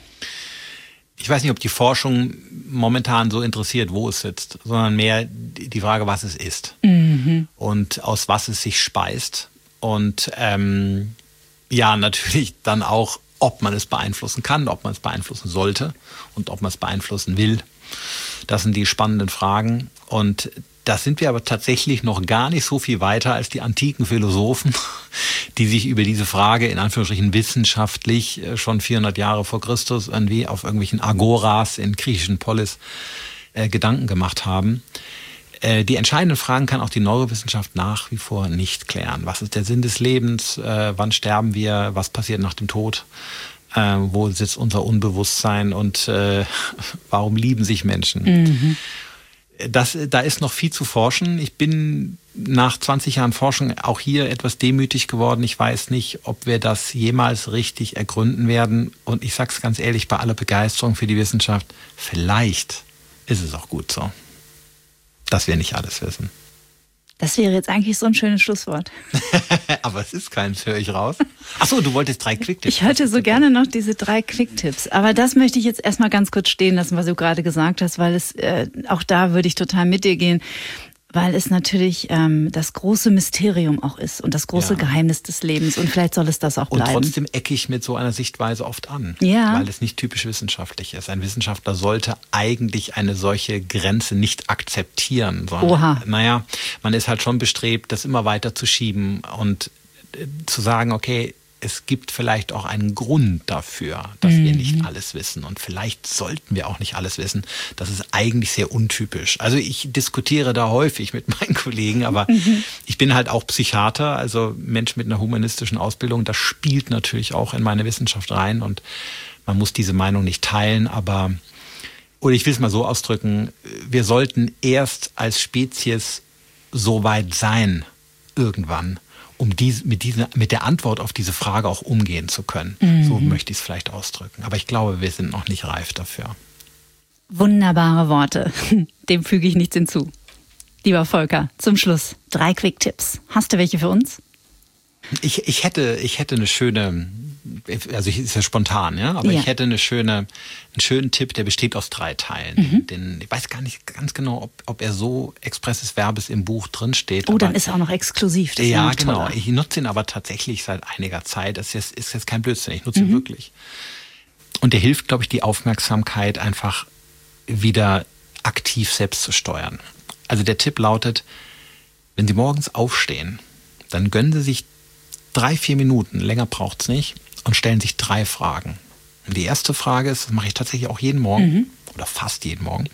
Ich weiß nicht, ob die Forschung momentan so interessiert, wo es sitzt, sondern mehr die Frage, was es ist und aus was es sich speist. Und natürlich dann auch, ob man es beeinflussen kann, ob man es beeinflussen sollte und ob man es beeinflussen will. Das sind die spannenden Fragen. Und da sind wir aber tatsächlich noch gar nicht so viel weiter als die antiken Philosophen, die sich über diese Frage in Anführungsstrichen wissenschaftlich schon 400 Jahre vor Christus irgendwie auf irgendwelchen Agoras in griechischen Polis Gedanken gemacht haben. Die entscheidenden Fragen kann auch die Neurowissenschaft nach wie vor nicht klären. Was ist der Sinn des Lebens? Wann sterben wir? Was passiert nach dem Tod? Wo sitzt unser Unbewusstsein? Und warum lieben sich Menschen? Da ist noch viel zu forschen. Ich bin nach 20 Jahren Forschung auch hier etwas demütig geworden. Ich weiß nicht, ob wir das jemals richtig ergründen werden. Und ich sage es ganz ehrlich, bei aller Begeisterung für die Wissenschaft, vielleicht ist es auch gut so, dass wir nicht alles wissen. Das wäre jetzt eigentlich so ein schönes Schlusswort. Aber es ist keins, höre ich raus. Achso, du wolltest 3 Quicktipps. Ich hätte so gerne noch diese 3 Quicktipps. Aber das möchte ich jetzt erstmal ganz kurz stehen lassen, was du gerade gesagt hast, weil es auch da würde ich total mit dir gehen, weil es natürlich das große Mysterium auch ist und das große Geheimnis des Lebens. Und vielleicht soll es das auch bleiben. Und trotzdem ecke ich mit so einer Sichtweise oft an, weil es nicht typisch wissenschaftlich ist. Ein Wissenschaftler sollte eigentlich eine solche Grenze nicht akzeptieren. Sondern, man ist halt schon bestrebt, das immer weiter zu schieben und zu sagen, okay, es gibt vielleicht auch einen Grund dafür, dass wir nicht alles wissen. Und vielleicht sollten wir auch nicht alles wissen. Das ist eigentlich sehr untypisch. Also ich diskutiere da häufig mit meinen Kollegen, aber ich bin halt auch Psychiater, also Mensch mit einer humanistischen Ausbildung. Das spielt natürlich auch in meine Wissenschaft rein und man muss diese Meinung nicht teilen. Oder ich will es mal so ausdrücken, wir sollten erst als Spezies so weit sein, irgendwann, um mit der Antwort auf diese Frage auch umgehen zu können. So möchte ich es vielleicht ausdrücken. Aber ich glaube, wir sind noch nicht reif dafür. Wunderbare Worte. Dem füge ich nichts hinzu. Lieber Volker, zum Schluss 3 Quick-Tipps. Hast du welche für uns? Ich hätte eine schöne, also ist ja spontan, aber ich hätte einen schönen Tipp, der besteht aus 3 Teilen. Ich weiß gar nicht ganz genau, ob er so expresses Verbes im Buch drin steht. Oh, dann ist er auch noch exklusiv. Das ja, genau. Ich nutze ihn aber tatsächlich seit einiger Zeit. Das ist jetzt kein Blödsinn, ich nutze ihn wirklich. Und der hilft, glaube ich, die Aufmerksamkeit einfach wieder aktiv selbst zu steuern. Also der Tipp lautet, wenn Sie morgens aufstehen, dann gönnen Sie sich 3-4 Minuten, länger braucht es nicht, und stellen sich 3 Fragen. Und die erste Frage ist, das mache ich tatsächlich auch jeden Morgen oder fast jeden Morgen,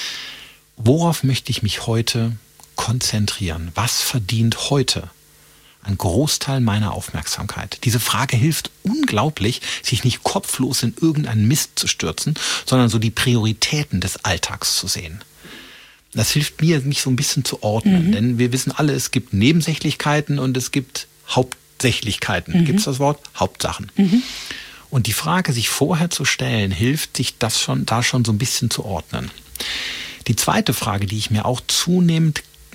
worauf möchte ich mich heute konzentrieren? Was verdient heute einen Großteil meiner Aufmerksamkeit? Diese Frage hilft unglaublich, sich nicht kopflos in irgendeinen Mist zu stürzen, sondern so die Prioritäten des Alltags zu sehen. Das hilft mir, mich so ein bisschen zu ordnen, denn wir wissen alle, es gibt Nebensächlichkeiten und es gibt Hauptsächlichkeiten. Gibt es das Wort? Hauptsachen. Und die Frage, sich vorher zu stellen, hilft, sich da schon so ein bisschen zu ordnen. Die zweite Frage, die ich mir auch zunehmend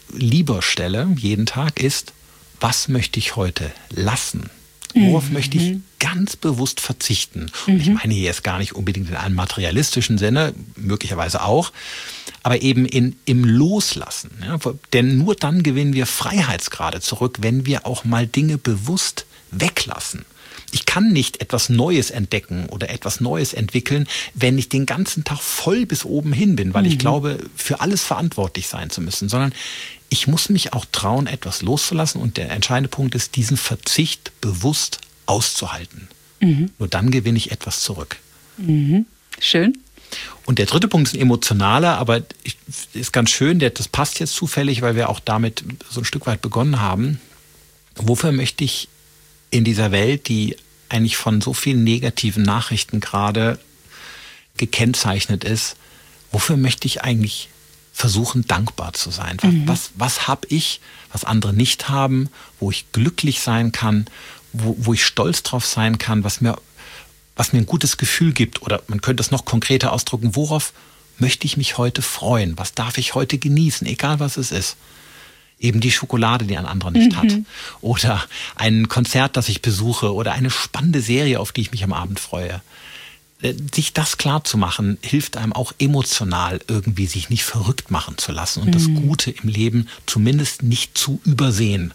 lieber stelle, jeden Tag, ist, was möchte ich heute lassen? Worauf möchte ich ganz bewusst verzichten? Und ich meine hier jetzt gar nicht unbedingt in einem materialistischen Sinne, möglicherweise auch, aber eben im Loslassen. Ja? Denn nur dann gewinnen wir Freiheitsgrade zurück, wenn wir auch mal Dinge bewusst weglassen. Ich kann nicht etwas Neues entdecken oder etwas Neues entwickeln, wenn ich den ganzen Tag voll bis oben hin bin, weil ich glaube, für alles verantwortlich sein zu müssen, sondern ich muss mich auch trauen, etwas loszulassen. Und der entscheidende Punkt ist, diesen Verzicht bewusst auszuhalten. Nur dann gewinne ich etwas zurück. Schön. Und der dritte Punkt ist ein emotionaler, aber ist ganz schön, das passt jetzt zufällig, weil wir auch damit so ein Stück weit begonnen haben. Wofür möchte ich in dieser Welt, die eigentlich von so vielen negativen Nachrichten gerade gekennzeichnet ist, wofür möchte ich eigentlich versuchen, dankbar zu sein? Was habe ich, was andere nicht haben, wo ich glücklich sein kann, wo ich stolz drauf sein kann, was mir ein gutes Gefühl gibt? Oder man könnte es noch konkreter ausdrücken, worauf möchte ich mich heute freuen? Was darf ich heute genießen, egal was es ist? Eben die Schokolade, die ein anderer nicht hat. Oder ein Konzert, das ich besuche. Oder eine spannende Serie, auf die ich mich am Abend freue. Sich das klar zu machen, hilft einem auch emotional irgendwie, sich nicht verrückt machen zu lassen und das Gute im Leben zumindest nicht zu übersehen.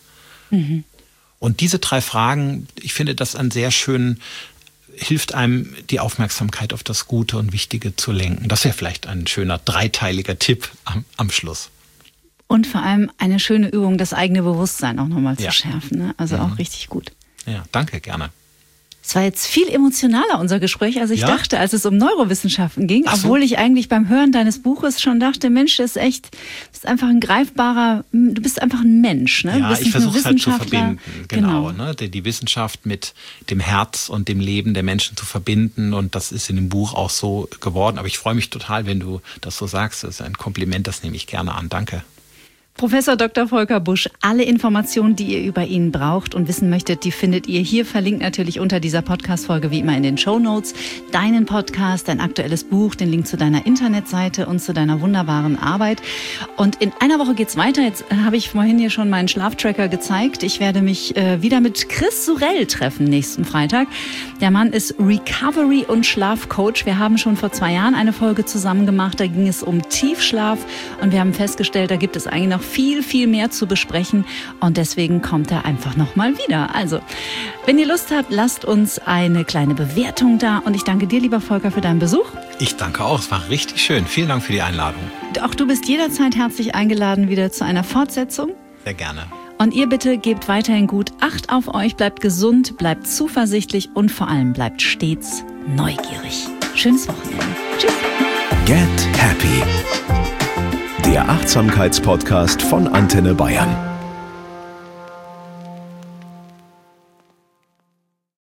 Und diese 3 Fragen, ich finde das ein sehr schön, hilft einem, die Aufmerksamkeit auf das Gute und Wichtige zu lenken. Das wäre vielleicht ein schöner dreiteiliger Tipp am Schluss. Und vor allem eine schöne Übung, das eigene Bewusstsein auch nochmal zu schärfen. Ne? Also auch richtig gut. Ja, danke, gerne. Es war jetzt viel emotionaler, unser Gespräch, als ich dachte, als es um Neurowissenschaften ging. Obwohl ich eigentlich beim Hören deines Buches schon dachte, Mensch, du bist einfach ein greifbarer, du bist einfach ein Mensch. Ne? Ja, ich versuche es halt zu verbinden. Genau. Ne? Die Wissenschaft mit dem Herz und dem Leben der Menschen zu verbinden. Und das ist in dem Buch auch so geworden. Aber ich freue mich total, wenn du das so sagst. Das ist ein Kompliment, das nehme ich gerne an. Danke. Professor Dr. Volker Busch, alle Informationen, die ihr über ihn braucht und wissen möchtet, die findet ihr hier verlinkt natürlich unter dieser Podcast-Folge wie immer in den Shownotes. Deinen Podcast, dein aktuelles Buch, den Link zu deiner Internetseite und zu deiner wunderbaren Arbeit. Und in einer Woche geht's weiter. Jetzt habe ich vorhin hier schon meinen Schlaftracker gezeigt. Ich werde mich wieder mit Chris Sorel treffen nächsten Freitag. Der Mann ist Recovery- und Schlafcoach. Wir haben schon vor 2 Jahren eine Folge zusammen gemacht. Da ging es um Tiefschlaf und wir haben festgestellt, da gibt es eigentlich noch viel, viel mehr zu besprechen und deswegen kommt er einfach nochmal wieder. Also, wenn ihr Lust habt, lasst uns eine kleine Bewertung da und ich danke dir, lieber Volker, für deinen Besuch. Ich danke auch, es war richtig schön. Vielen Dank für die Einladung. Auch du bist jederzeit herzlich eingeladen wieder zu einer Fortsetzung. Sehr gerne. Und ihr bitte gebt weiterhin gut Acht auf euch, bleibt gesund, bleibt zuversichtlich und vor allem bleibt stets neugierig. Schönes Wochenende. Tschüss. Get Happy. Der Achtsamkeitspodcast von Antenne Bayern.